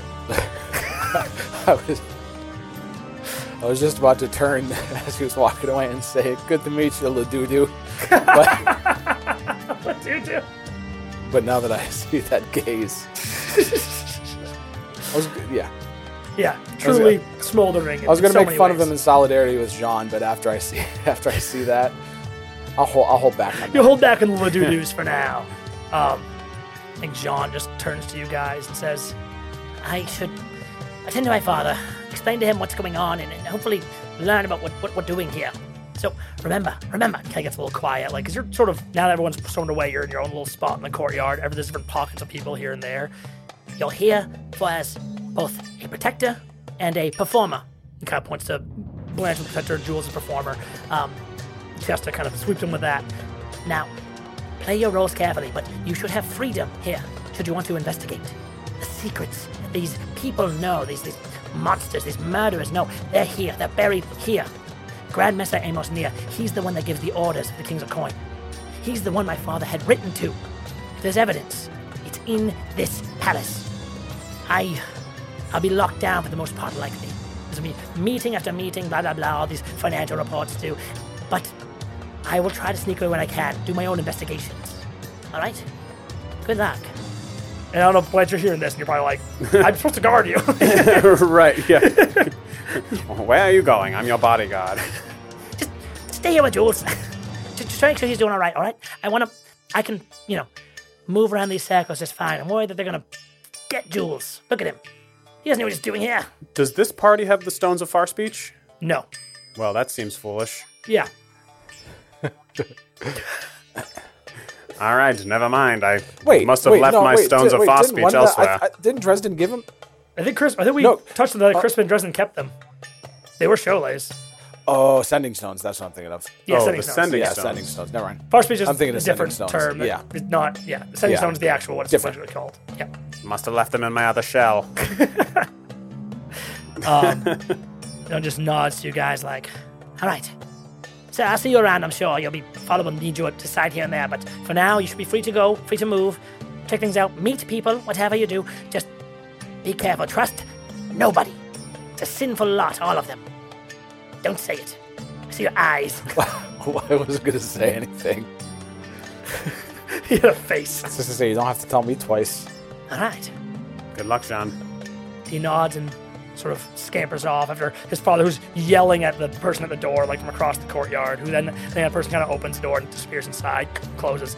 I was just about to turn as he was walking away and say, "Good to meet you, Ladudu." Ladudu. But now that I see that gaze, Yeah, truly smoldering. I was going to so make fun many of him in ways. solidarity with Jean, but after I see that, I'll hold back on You that. hold back on the Ladudus for now. I think Jean just turns to you guys and says, I should attend to my father, explain to him what's going on, and hopefully learn about what we're doing here. So remember. kind of gets a little quiet, like, because you're sort of, now that everyone's stormed away, you're in your own little spot in the courtyard. There's different pockets of people here and there. You're here for as both a protector and a performer. He kind of points to Blanche the Protector, Jules the Performer. Just to kind of sweep them with that. Now, play your roles carefully, but you should have freedom here, should you want to investigate. The secrets that these people know, these monsters, these murderers know, they're here, they're buried here. Grand Messer Amos Nia, he's the one that gives the orders for the Kings of Coin. He's the one my father had written to. If there's evidence, it's in this palace. I'll be locked down for the most part, likely. There's going to be meeting after meeting, blah, blah, blah, all these financial reports too. But I will try to sneak away when I can, do my own investigations. All right? Good luck. And I don't know if Blanche, you're hearing this, and you're probably like, I'm supposed to guard you. Right, yeah. Where are you going? I'm your bodyguard. Just stay here with Jules. Just try to make sure he's doing all right, all right? I can, move around these circles just fine. I'm worried that they're going to get Jules. Look at him. He doesn't know what he's doing here. Does this party have the Stones of Far Speech? No. Well, that seems foolish. Yeah. All right, never mind. I Wait, must have left my Stones of Far didn't Speech one of the- elsewhere. didn't Dresden give him? I think we No. touched on that. Crispin Dresden kept them. They were Cholet's. Oh, Sending Stones. That's what I'm thinking of. Yeah, Oh, Sending the Stones. Sending Yeah, Stones. Sending Stones. Never mind. Far Speech is I'm thinking a of different Sending Stones. term. that Yeah. is not, the Sending Yeah. Stone is the actual, what it's Different. actually called. Yeah. Must have left them in my other shell. Just nods to you guys like, All right. So I'll see you around, I'm sure. You'll be Father will need you to side here and there, but for now, you should be free to go, free to move, check things out, meet people, whatever you do. Just be careful. Trust nobody. It's a sinful lot, all of them. Don't say it. I see your eyes. I wasn't going to say anything. he had a face. Just to say, you don't have to tell me twice. All right. Good luck, John. He nods and sort of scampers off after his father, who's yelling at the person at the door, like from across the courtyard, who then that person kind of opens the door and disappears inside, closes.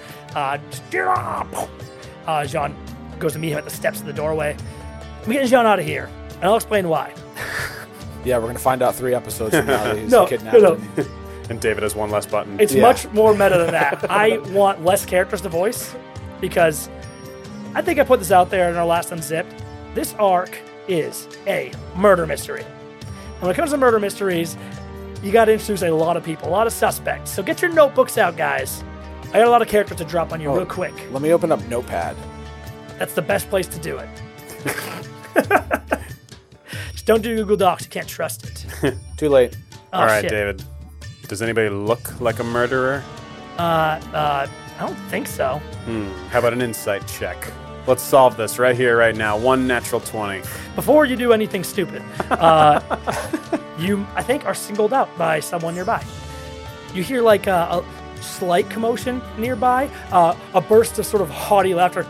Jean goes to meet him at the steps of the doorway. I'm getting Jean out of here, and I'll explain why. Yeah, we're going to find out 3 episodes from now that he's No, kidnapped. no. him. And David has one less button. It's Yeah. much more meta than that. I want less characters to voice, because I think I put this out there in our last Unzipped. This arc is a murder mystery. And when it comes to murder mysteries, you got to introduce a lot of people, a lot of suspects. So get your notebooks out, guys. I got a lot of characters to drop on you real quick. Let me open up Notepad. That's the best place to do it. Just don't do Google Docs. You can't trust it. Too late. Oh, All right, shit. David. Does anybody look like a murderer? I don't think so. How about an insight check? Let's solve this right here, right now. 1 natural 20. Before you do anything stupid, you, I think, are singled out by someone nearby. You hear like a slight commotion nearby, a burst of sort of haughty laughter.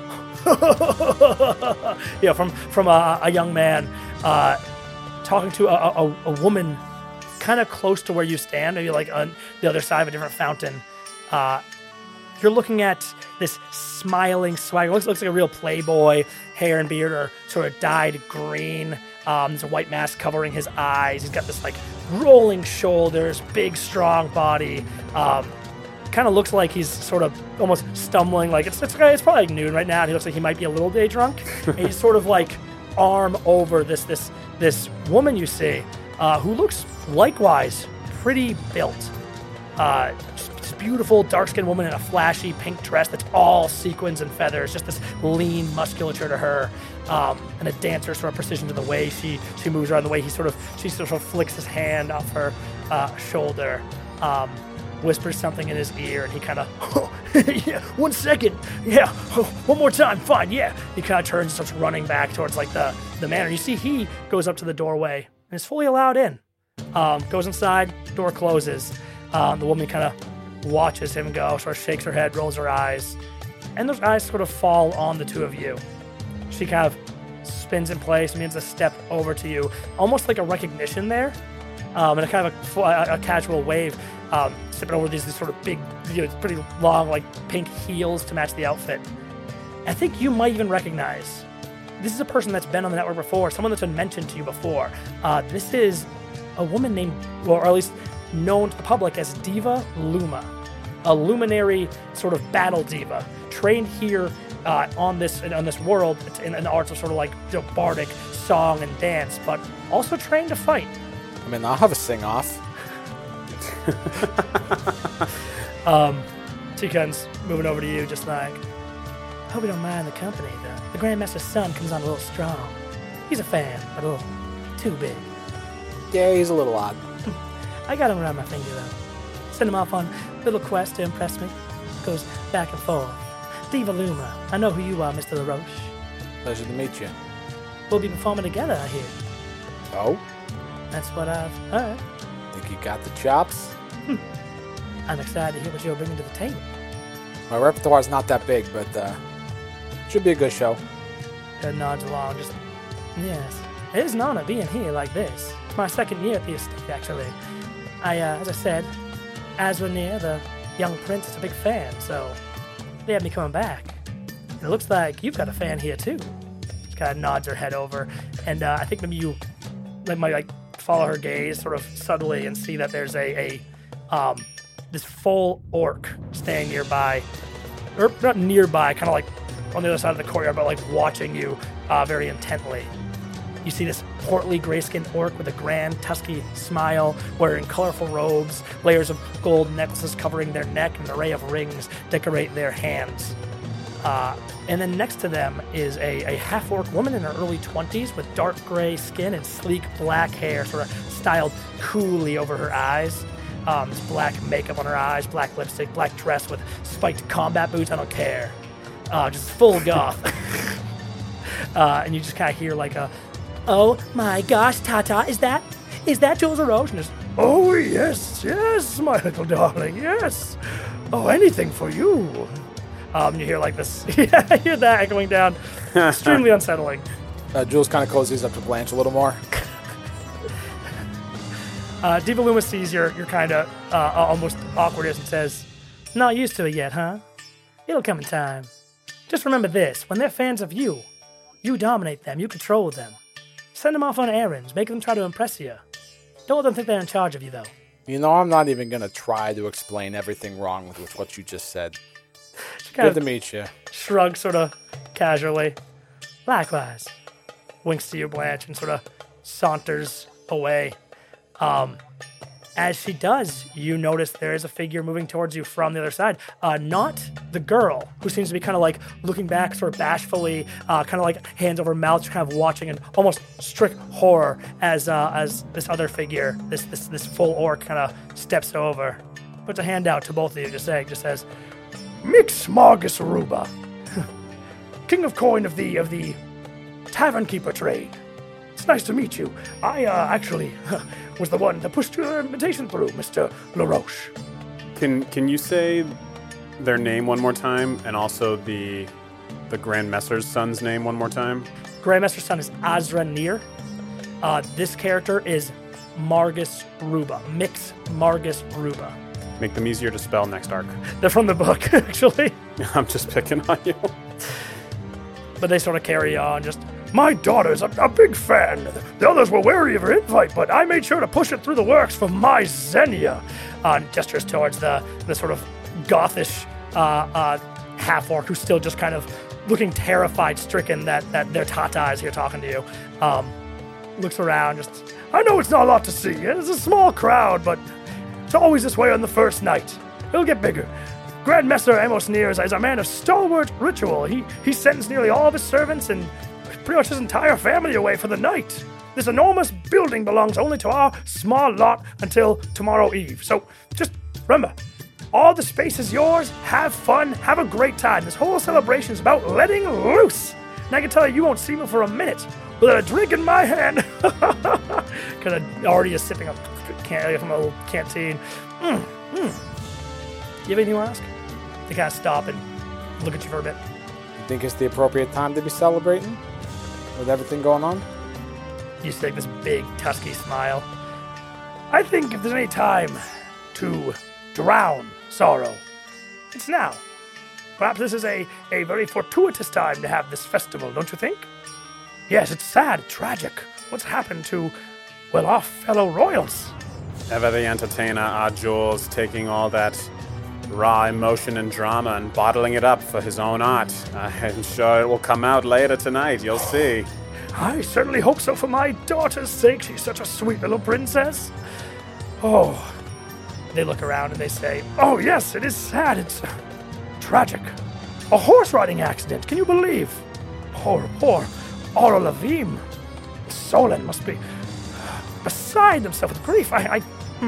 From a young man talking to a woman kind of close to where you stand, maybe like on the other side of a different fountain. You're looking at this smiling swagger. Looks like a real playboy. Hair and beard are sort of dyed green. There's a white mask covering his eyes. He's got this like rolling shoulders, big strong body. Kind of looks like he's sort of almost stumbling. Like it's probably like noon right now, and he looks like he might be a little day drunk. And he's sort of like arm over this woman you see, who looks likewise pretty built. Just beautiful dark-skinned woman in a flashy pink dress that's all sequins and feathers. Just this lean musculature to her. and a dancer sort of precision to the way she moves around, the way she sort of flicks his hand off her shoulder, whispers something in his ear, and he kind of, yeah, 1 second, yeah, one more time, fine, yeah. He kind of turns and starts running back towards like the manor. You see he goes up to the doorway and is fully allowed in. Goes inside, door closes. The woman kind of watches him go, sort of shakes her head, rolls her eyes, and those eyes sort of fall on the two of you. She kind of spins in place and begins to step over to you, almost like a recognition there, and a kind of a casual wave, stepping over these sort of big, pretty long, like pink heels to match the outfit. I think you might even recognize this is a person that's been on the network before, someone that's been mentioned to you before. This is a woman named, or at least known to the public as Diva Luma, a luminary sort of battle diva, trained here on this world in the arts of sort of like bardic song and dance, but also trained to fight. I mean, I'll have a sing-off. Tikan's moving over to you, just like, hope you don't mind the company. The Grandmaster's son comes on a little strong. He's a fan, but a little too big. Yeah, he's a little odd. I got him around my finger, though. Send him off on little quests to impress me. Goes back and forth. Diva Luma, I know who you are, Mr. LaRoche. Pleasure to meet you. We'll be performing together, I hear. Oh? That's what I've heard. Think you got the chops? I'm excited to hear what you're bringing to the table. My repertoire's not that big, but should be a good show. Ed nods along, just, yes. It is an honor being here like this. It's my second year at the estate, actually. As I said, Azranir, the young prince, is a big fan, so they had me coming back. And it looks like you've got a fan here, too. She kind of nods her head over, and I think maybe you might follow her gaze sort of subtly and see that there's this full orc staying nearby, or not nearby, kind of like on the other side of the courtyard, but like watching you very intently. You see this portly, gray-skinned orc with a grand, tusky smile, wearing colorful robes, layers of gold necklaces covering their neck, and an array of rings decorate their hands. And then next to them is a half-orc woman in her early 20s with dark gray skin and sleek black hair, sort of styled coolly over her eyes. This black makeup on her eyes, black lipstick, black dress with spiked combat boots. I don't care. Just full goth. And you just kind of hear like a, oh my gosh, Tata, is that Jules LaRoche? And just, oh yes, my little darling, yes. Oh, anything for you. You hear like this, yeah, I hear that echoing down. Extremely unsettling. Jules kind of cozies up to Blanche a little more. Diva Luma sees your kind of almost awkwardness and says, not used to it yet, huh? It'll come in time. Just remember this, when they're fans of you, you dominate them, you control them. Send them off on errands, make them try to impress you. Don't let them think they're in charge of you, though. You know, I'm not even going to try to explain everything wrong with what you just said. Good to meet you. Shrugs sort of casually. Likewise. Winks to you, Blanche, and sort of saunters away. As she does, you notice there is a figure moving towards you from the other side. Not the girl, who seems to be kind of like looking back sort of bashfully, kind of like hands over mouth, kind of watching in almost strict horror as this other figure, this full orc kind of steps over. Puts a hand out to both of you, just says, Mix Margus Aruba, King of Coin of the Tavern Keeper trade. It's nice to meet you. I actually was the one that pushed your invitation through, Mr. LaRoche. Can you say their name one more time, and also the Grand Messer's son's name one more time? Grand Messer's son is Azranir. This character is Margus Ruba. Mix Margus Ruba. Make them easier to spell next arc. They're from the book, actually. I'm just picking on you. But they sort of carry on, just, my daughter's a big fan. The others were wary of her invite, but I made sure to push it through the works for my Xenia. Gestures towards the sort of gothish half-orc who's still just kind of looking terrified, stricken that their Tata is here talking to you. Looks around, just, I know it's not a lot to see. It's a small crowd, but it's always this way on the first night. It'll get bigger. Grand Messer Amos Near is a man of stalwart ritual. He sentenced nearly all of his servants and pretty much his entire family away for the night. This enormous building belongs only to our small lot until tomorrow eve. So just remember, all the space is yours. Have fun. Have a great time. This whole celebration is about letting loose. And I can tell you won't see me for a minute without a drink in my hand. Because I already is sipping a from a little canteen. You have anything you want to ask? They kind of stop and look at you for a bit. You think it's the appropriate time to be celebrating with everything going on? You see like this big, tusky smile. I think if there's any time to drown sorrow, it's now. Perhaps this is a very fortuitous time to have this festival, don't you think? Yes, it's sad, tragic. What's happened to, well, our fellow royals? Ever the entertainer, our Jules, taking all that raw emotion and drama and bottling it up for his own art. I'm sure it will come out later tonight, you'll see. I certainly hope so for my daughter's sake. She's such a sweet little princess. Oh. They look around and they say, oh yes, it is sad. It's tragic. A horse riding accident. Can you believe? Poor Aura Lavim. Solon must be beside themselves with grief. Kind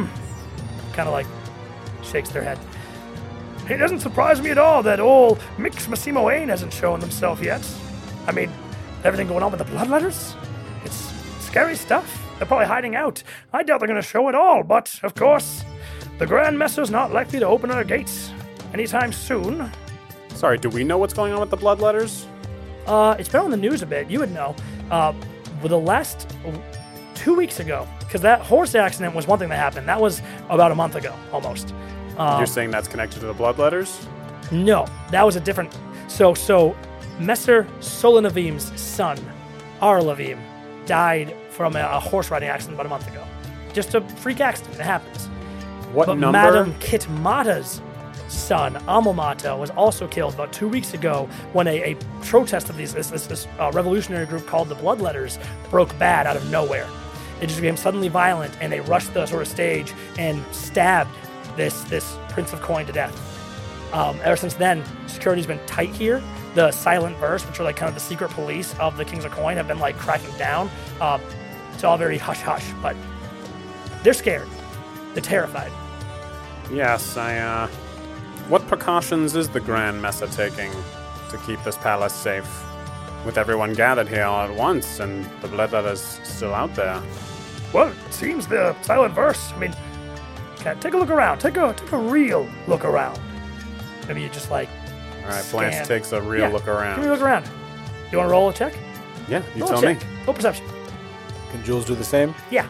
of like shakes their head. It doesn't surprise me at all that old Mix Massimo Ain hasn't shown himself yet. I mean, everything going on with the bloodletters? It's scary stuff. They're probably hiding out. I doubt they're going to show it all, but, of course, the Grand Messer's not likely to open our gates anytime soon. Sorry, do we know what's going on with the bloodletters? It's been on the news a bit. You would know. With the last 2 weeks ago, because that horse accident was one thing that happened. That was about a month ago, almost. You're saying that's connected to the bloodletters? No, that was a different... So Messer Solanavim's son, Arlavim, died from a horse riding accident about a month ago. Just a freak accident. It happens. What but number? Madame Kitmata's son, Amomata, was also killed about 2 weeks ago when a protest of this revolutionary group called the Bloodletters broke bad out of nowhere. It just became suddenly violent, and they rushed the sort of stage and stabbed this Prince of Coin to death. Ever since then, security's been tight here. The Silent Verse, which are like kind of the secret police of the Kings of Coin, have been like cracking down. It's all very hush-hush, but they're scared. They're terrified. Yes, what precautions is the Grand Messer taking to keep this palace safe? With everyone gathered here all at once and the bloodletters still out there. Well, it seems the Silent Verse, I mean, take a look around. Take a real look around. Maybe you just like All right, scan. Blanche takes a real look around. Give me a look around. You want to roll a check? Yeah, you Roll tell a me. check. Roll perception. Can Jules do the same? Yeah.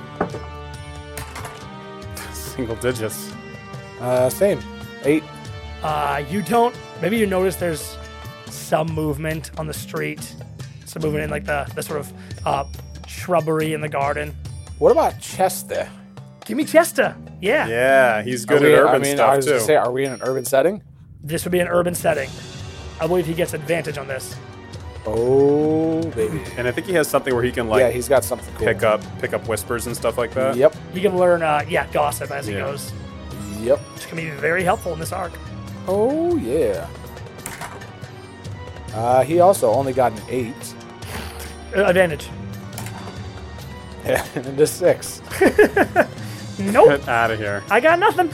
Single digits. Same. 8. You don't. Maybe you notice there's some movement on the street. Some movement in like the sort of shrubbery in the garden. What about Chester? Give me Chester. Yeah. Yeah, he's good Are at we- urban I stuff was too. gonna say, are we in an urban setting? This would be an urban setting. I believe he gets advantage on this. Oh, baby. And I think he has something where he can like Yeah, he's got something cool. pick up whispers and stuff like that. Yep. He can learn, gossip as he Yeah. goes. Yep. Which can be very helpful in this arc. Oh, yeah. He also only got an 8. Advantage. And a 6. Nope. Get out of here. I got nothing.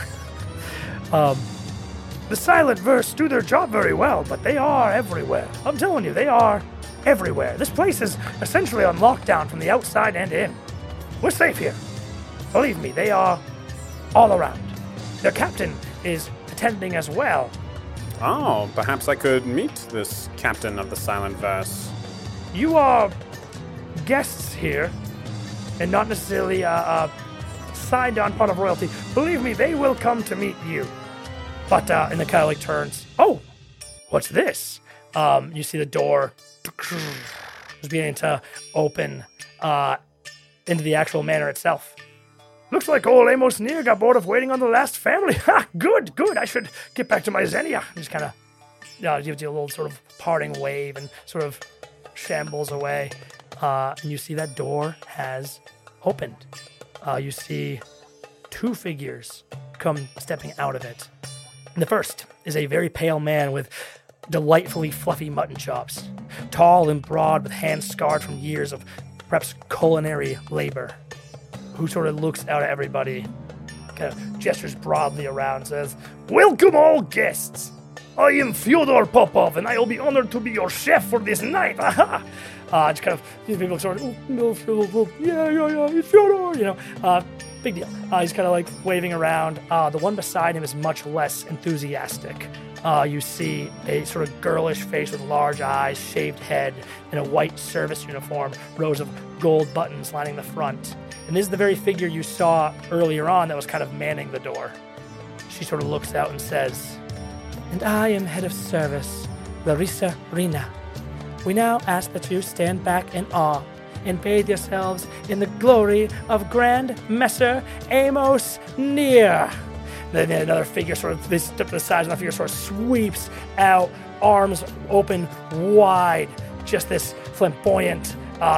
The Silent Verse do their job very well, but they are everywhere. I'm telling you, they are everywhere. This place is essentially on lockdown from the outside and in. We're safe here. Believe me, they are all around. Their captain is attending as well. Oh, perhaps I could meet this captain of the Silent Verse. You are guests here, and not necessarily signed on part of royalty. Believe me, they will come to meet you. But and the kind of like turns. Oh, what's this? You see the door is beginning to open into the actual manor itself. Looks like old Amos Near got bored of waiting on the last family. Ha! Good. I should get back to my Xenia. Just kind of gives you a little sort of parting wave and sort of shambles away. And you see that door has opened. You see 2 figures come stepping out of it. And the first is a very pale man with delightfully fluffy mutton chops, tall and broad with hands scarred from years of perhaps culinary labor, who sort of looks out at everybody, kind of gestures broadly around, says, "Welcome all guests! I am Fyodor Popov, and I will be honored to be your chef for this night. Aha!" Just kind of, these people sort of, "Oh, no, Fyodor, yeah, it's Fyodor," you know, big deal. He's kind of like waving around. The one beside him is much less enthusiastic. You see a sort of girlish face with large eyes, shaved head, and a white service uniform, rows of gold buttons lining the front. And this is the very figure you saw earlier on that was kind of manning the door. She sort of looks out and says, "And I am head of service, Larissa Rina. We now ask that you stand back in awe and bathe yourselves in the glory of Grand Messer Amos Near." Then another figure sort of, this the size of the figure sort of sweeps out, arms open wide, just this flamboyant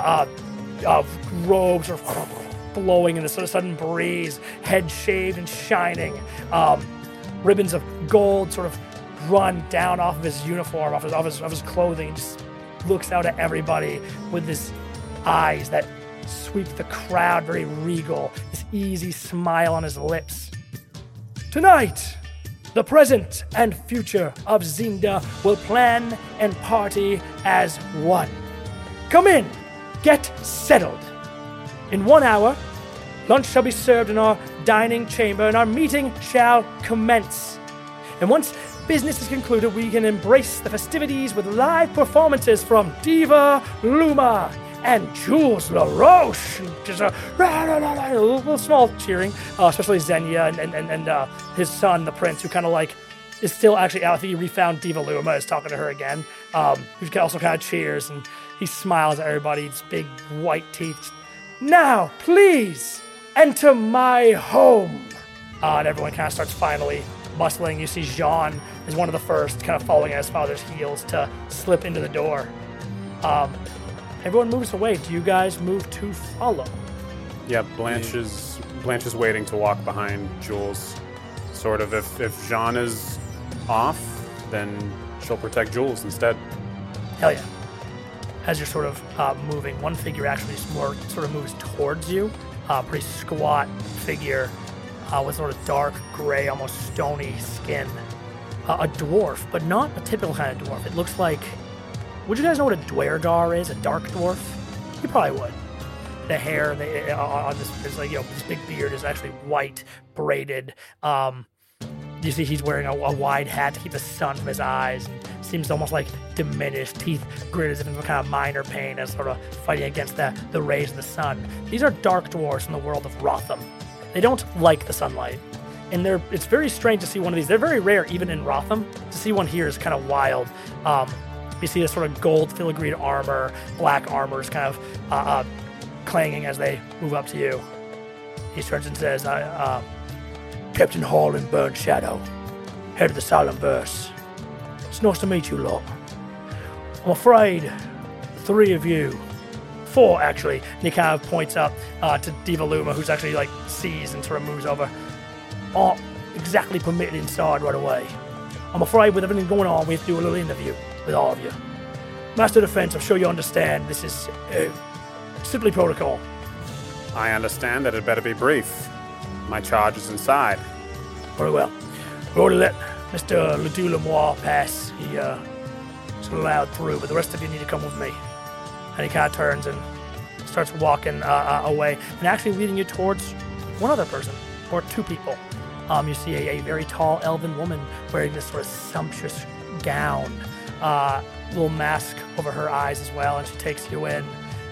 robes are blowing in this sort of sudden breeze, head shaved and shining, ribbons of gold sort of run down off of his uniform, off his clothing, and just looks out at everybody with his eyes that sweep the crowd, very regal, this easy smile on his lips. "Tonight, the present and future of Zinda will plan and party as one. Come in, get settled. In 1 hour, lunch shall be served in our dining chamber, and our meeting shall commence. And once business is concluded, we can embrace the festivities with live performances from Diva Luma and Jules LaRoche. Just a little small cheering, especially Xenia and his son, the prince, who kind of like is still actually out. I think he refound Diva Luma, is talking to her again. He also kind of cheers, and he smiles at everybody, his big white teeth. "Now, please, enter my home." And everyone kind of starts finally bustling. You see Jean is one of the first, kind of following at his father's heels to slip into the door. Everyone moves away. Do you guys move to follow? Yeah, Blanche is waiting to walk behind Jules. Sort of, if Jean is off, then she'll protect Jules instead. Hell yeah. As you're sort of moving, one figure actually more sort of moves towards you. Pretty squat figure with sort of dark gray, almost stony skin. A dwarf, but not a typical kind of dwarf. It looks like... Would you guys know what a Dwergar is? A dark dwarf? You probably would. The hair on this is like, you know, this big beard is actually white, braided. You see he's wearing a wide hat to keep the sun from his eyes. And seems almost like diminished, teeth gritted as if in some kind of minor pain as sort of fighting against the rays of the sun. These are dark dwarfs in the world of Rotham. They don't like the sunlight. And it's very strange to see one of these. They're very rare even in Rotham. To see one here is kind of wild. You see this sort of gold filigreed armor, black armors kind of clanging as they move up to you. He turns and says, "Captain Hall and Burn Shadow, head of the Silent Verse. It's nice to meet you lot. I'm afraid 3 of you, 4 actually," and he kind of points up to Diva Luma, who's actually like sees and sort of moves over, "aren't exactly permitted inside right away. I'm afraid with everything going on, we have to do a little interview with all of you. Master Defense, I'm sure you understand this is simply protocol." I understand that it better be brief. My charge is inside. "Very well. We already let Mr. Ledoux Lemoire pass. He was allowed through, but the rest of you need to come with me." And he kind of turns and starts walking away, and actually leading you towards one other person, or 2 people. You see a very tall elven woman wearing this sort of sumptuous gown, little mask over her eyes as well, and she takes you in.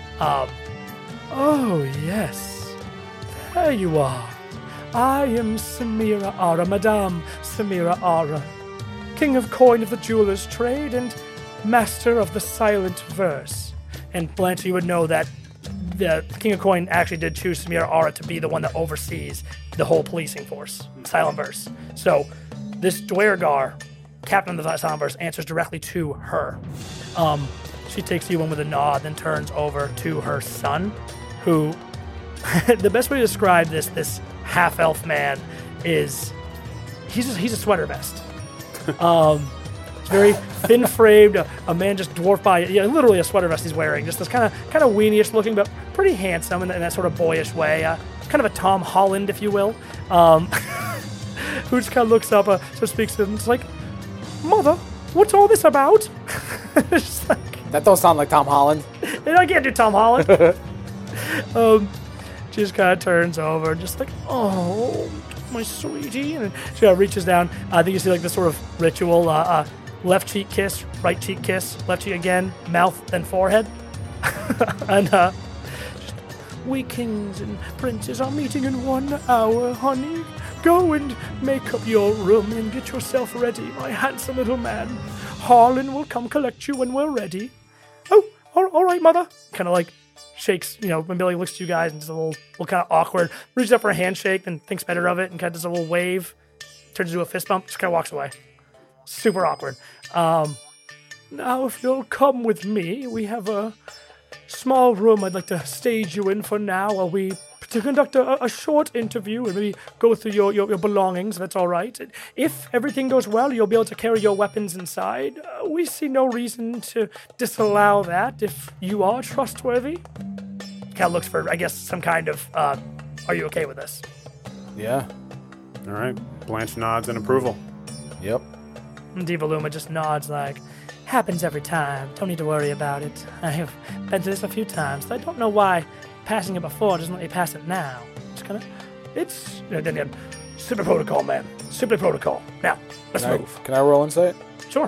"Oh, yes. There you are. I am Samira Ara, Madame Samira Ara, King of Coin of the Jeweler's Trade and Master of the Silent Verse." And Blanche, you would know that the King of Coin actually did choose Samira Ara to be the one that oversees the whole policing force, Silent Verse. So this Dwergar, captain of the Silent Verse, answers directly to her. She takes you in with a nod, then turns over to her son, who, the best way to describe this half-elf man is, he's a sweater vest. very thin-framed, a man just dwarfed by, literally a sweater vest he's wearing. Just this kind of weenie-ish looking, but pretty handsome in that sort of boyish way. Kind of a Tom Holland, if you will. Who just kind of looks up, so speaks to him. It's like, Mother, what's all this about? Just like, That don't sound like Tom Holland. I can't do Tom Holland. She just kind of turns over, just like, oh, my sweetie. And she kind of reaches down. I think you see like this sort of ritual, left cheek kiss, right cheek kiss, left cheek again, mouth, then forehead. And we kings and princes are meeting in 1 hour, honey. Go and make up your room and get yourself ready, my handsome little man. Harlan will come collect you when we're ready. Oh, all right, Mother. Kind of like shakes, when Billy looks at you guys and does a little kind of awkward, reaches up for a handshake, then thinks better of it and kind of does a little wave, turns into a fist bump, just kind of walks away. Super awkward. Now, if you'll come with me, we have a small room I'd like to stage you in for now while we to conduct a short interview and maybe go through your belongings, if that's all right. If everything goes well, you'll be able to carry your weapons inside. We see no reason to disallow that if you are trustworthy. Kind of looks for, I guess, some kind of, are you okay with this? Yeah. All right. Blanche nods in approval. Yep. And Diva Luma just nods like, happens every time. Don't need to worry about it. I have been through this a few times, so I don't know why passing it before doesn't let you pass it now. It's kind of, then super protocol, man. Super protocol. Now, let's move. Can I roll insight? Sure.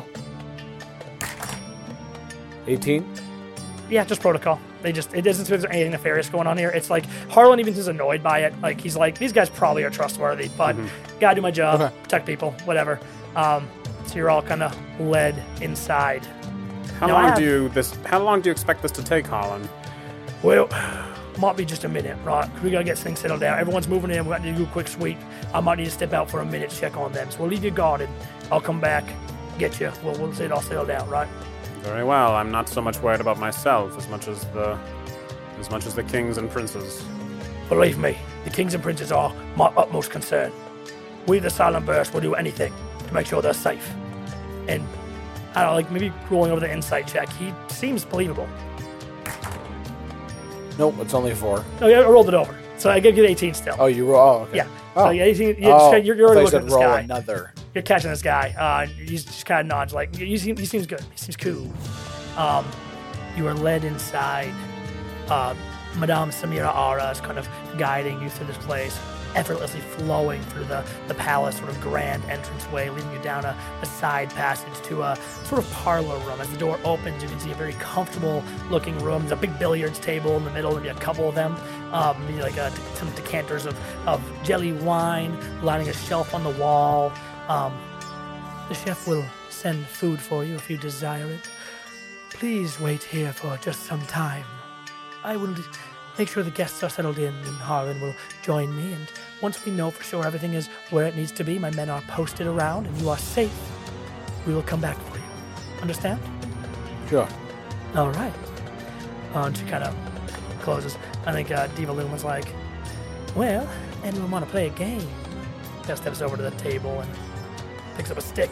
18? Yeah, just protocol. It doesn't seem there's anything nefarious going on here. It's like, Harlan even is annoyed by it. Like, he's like, these guys probably are trustworthy, but gotta do my job, protect people, whatever. So you're all kind of led inside. How long do you expect this to take, Harlan? Well, might be just a minute, right? We gotta get things settled down. Everyone's moving in. We got to do a quick sweep. I might need to step out for a minute to check on them. So we'll leave you guarded. I'll come back, get you. We'll see it all settled down, right? Very well. I'm not so much worried about myself as much as the kings and princes. Believe me, the kings and princes are my utmost concern. We, the Silent Burst, will do anything to make sure they're safe. And I don't know, like maybe rolling over the insight check. He seems believable. Nope, it's only 4. No, I rolled it over. So I give you 18 still. Oh, you roll? Oh, okay. Yeah. Oh. So 18, you're already looking at this roll guy. Another. You're catching this guy. He's just kind of nods like, he seems good. He seems cool. You are led inside. Madame Samira Ara is kind of guiding you through this place, effortlessly flowing through the palace sort of grand entranceway, leading you down a side passage to a sort of parlor room. As the door opens, you can see a very comfortable looking room. There's a big billiards table in the middle, maybe a couple of them. Maybe like some decanters of jelly wine lining a shelf on the wall. The chef will send food for you if you desire it. Please wait here for just some time. I will make sure the guests are settled in, and Harlan will join me. And once we know for sure everything is where it needs to be, my men are posted around, and you are safe, we will come back for you. Understand? Sure. All right. And she kind of closes. I think Diva Luma's like, well, anyone want to play a game? Just steps over to the table and picks up a stick.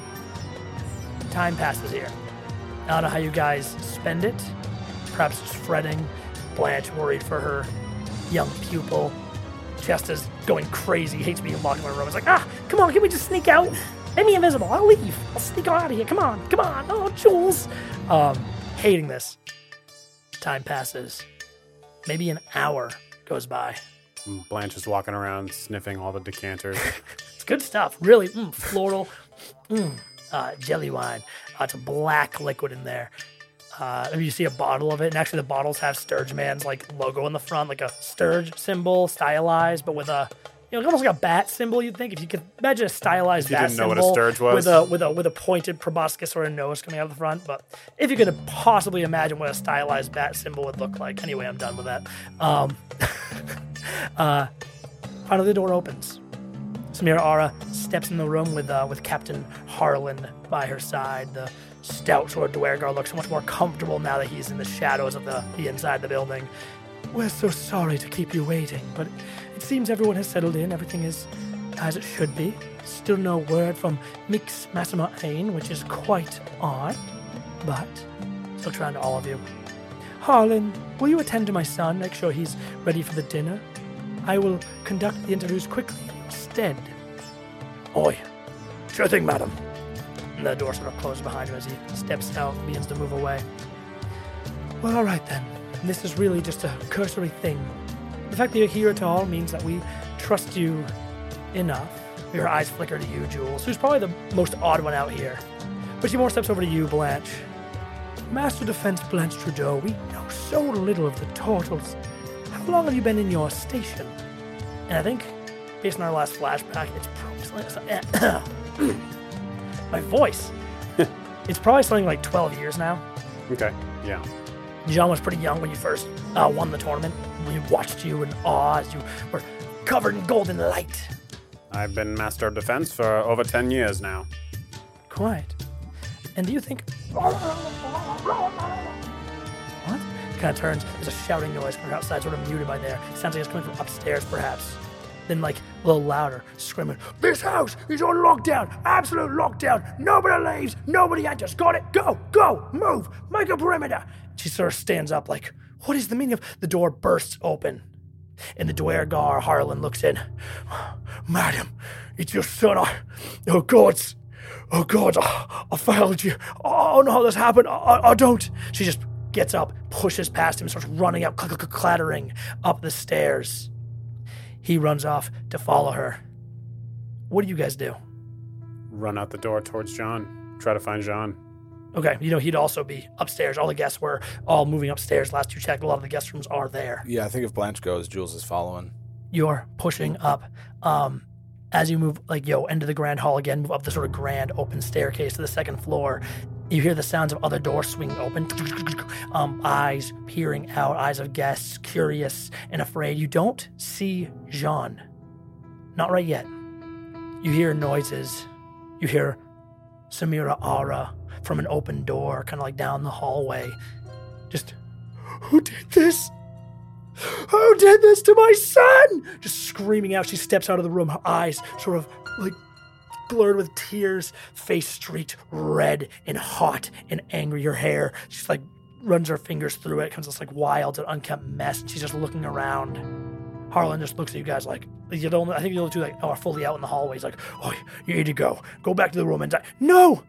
Time passes here. I don't know how you guys spend it. Perhaps just fretting. Blanche worried for her young pupil. Chester's going crazy. Hates being locked in my room. It's like, come on, can we just sneak out? Make me invisible. I'll leave. I'll sneak out of here. Come on. Oh, Jules. Hating this. Time passes. Maybe an hour goes by. Blanche is walking around sniffing all the decanters. It's good stuff. Really, floral. Jelly wine. It's a black liquid in there. You see a bottle of it, and actually the bottles have Sturge Man's like logo in the front, like a Sturge symbol, stylized, but with a almost like a bat symbol. You'd think if you could imagine a stylized bat symbol. You didn't know what a Sturge was with a pointed proboscis or a nose coming out of the front. But if you could possibly imagine what a stylized bat symbol would look like, anyway, I'm done with that. Finally, the door opens. Samira Ara steps in the room with Captain Harlan by her side. The stout sort of Dwergar looks so much more comfortable now that he's in the shadows of the inside the building. We're so sorry to keep you waiting, but it seems everyone has settled in. Everything is as it should be. Still no word from Mix Massimo Ain, which is quite odd, but still trying to all of you. Harlan, will you attend to my son, make sure he's ready for the dinner? I will conduct the interviews quickly in your stead. Oi. Sure thing, madam. And the door sort of closes behind him as he steps out and begins to move away. Well, all right then. This is really just a cursory thing. The fact that you're here at all means that we trust you enough. Your eyes flicker to you, Jules, who's probably the most odd one out here. But she more steps over to you, Blanche. Master Defense Blanche Trudeau, we know so little of the Turtles. How long have you been in your station? And I think, based on our last flashback, it's probably my voice. It's probably something like 12 years now. Okay, yeah. John was pretty young when you first won the tournament. We watched you in awe as you were covered in golden light. I've been Master of Defense for over 10 years now. Quite. And do you think... What? Kind of turns. There's a shouting noise from outside, sort of muted by there. Sounds like it's coming from upstairs, perhaps. Then, like, a little louder, screaming, "This house is on lockdown! Absolute lockdown! Nobody leaves! Nobody enters! Got it? Go! Go! Move! Make a perimeter!" She sort of stands up like, what is the meaning of... The door bursts open. In the Duergar, Harlan looks in. "Madam, it's your son. Oh, gods. I failed you. Oh, no, this happened. I don't." She just gets up, pushes past him, starts running up, clattering up the stairs. He runs off to follow her. What do you guys do? Run out the door towards John. Try to find John. Okay, he'd also be upstairs. All the guests were all moving upstairs. Last you checked, a lot of the guest rooms are there. Yeah, I think if Blanche goes, Jules is following. You're pushing up. As you move, into the grand hall again, move up the sort of grand open staircase to the second floor, you hear the sounds of other doors swinging open. Eyes peering out, eyes of guests, curious and afraid. You don't see Jean. Not right yet. You hear noises. You hear Samira Ara from an open door, kind of like down the hallway. Just, who did this? Who did this to my son? Just screaming out. She steps out of the room, her eyes sort of blurred with tears, face streaked red and hot and angry. Her hair, she's runs her fingers through it. It comes this wild and unkempt mess. And she's just looking around. Harlan just looks at you guys I think the other two are fully out in the hallway. He's like, "Oh, you need to go. Go back to the room and die." No!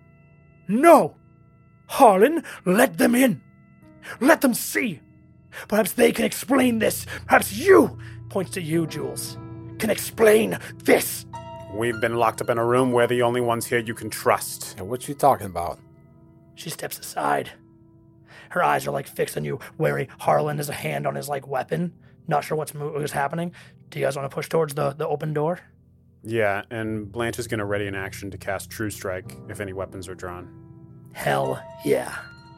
Harlan, let them in. Let them see. Perhaps they can explain this. Perhaps you, points to you, Jules, can explain this. We've been locked up in a room. We're the only ones here you can trust. Yeah, what you talking about? She steps aside. Her eyes are fixed on you, wary. Harlan has a hand on his weapon. Not sure what's happening. Do you guys want to push towards the open door? Yeah, and Blanche is going to ready an action to cast True Strike if any weapons are drawn. Hell yeah.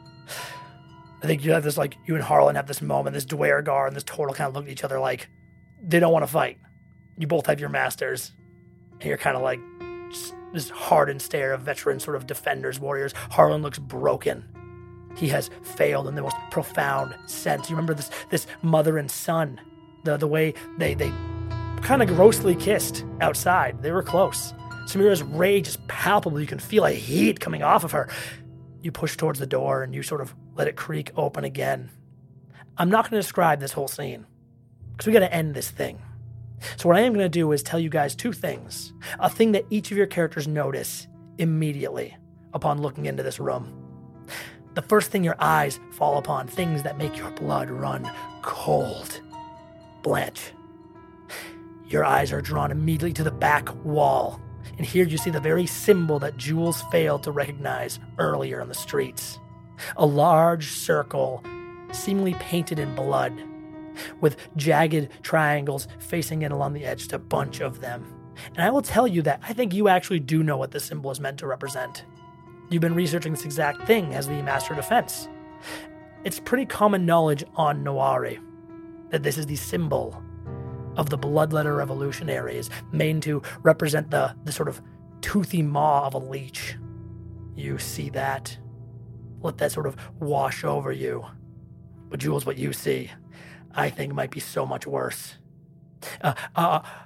I think you have this, you and Harlan have this moment, this Duergar and this Turtle kind of look at each other like they don't want to fight. You both have your masters, and you're kind of just this hardened stare of veteran sort of defenders, warriors. Harlan looks broken. He has failed in the most profound sense. You remember this mother and son, the way they kind of grossly kissed outside. They were close. Samira's rage is palpable. You can feel a heat coming off of her. You push towards the door and you sort of let it creak open again. I'm not going to describe this whole scene because we got to end this thing. So what I am going to do is tell you guys two things. A thing that each of your characters notice immediately upon looking into this room. The first thing your eyes fall upon, things that make your blood run cold. Blanche. Your eyes are drawn immediately to the back wall. And here you see the very symbol that Jules failed to recognize earlier in the streets. A large circle, seemingly painted in blood, with jagged triangles facing in along the edge, just a bunch of them. And I will tell you that I think you actually do know what this symbol is meant to represent. You've been researching this exact thing as the Master of Defense. It's pretty common knowledge on Noari that this is the symbol of the Bloodletter Revolutionaries, made to represent the sort of toothy maw of a leech. You see that. Let that sort of wash over you. But Jules, what you see, I think might be so much worse.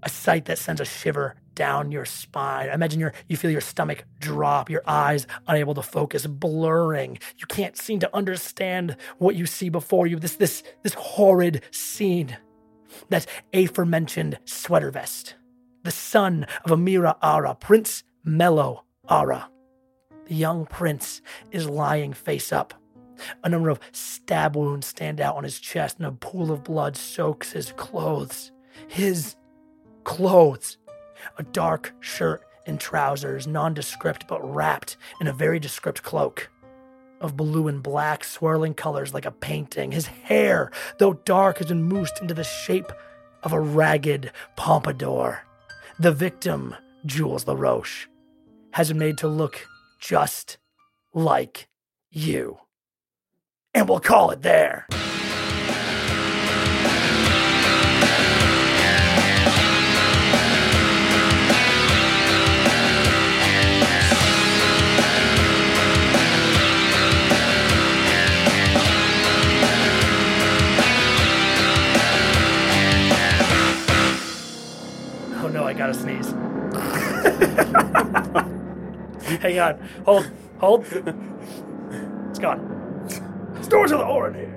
A sight that sends a shiver down your spine. Imagine you feel your stomach drop, your eyes unable to focus, blurring. You can't seem to understand what you see before you. This horrid scene. That aforementioned sweater vest. The son of Amira Ara, Prince Mello Ara. The young prince is lying face up. A number of stab wounds stand out on his chest, and a pool of blood soaks his clothes. His clothes. A dark shirt and trousers, nondescript but wrapped in a very descript cloak of blue and black, swirling colors like a painting. His hair, though dark, has been moosed into the shape of a ragged pompadour. The victim, Jules LaRoche, has been made to look just like you. And we'll call it there. Oh no, I gotta sneeze. Hang on. Hold. It's gone. Stores of the Orin here.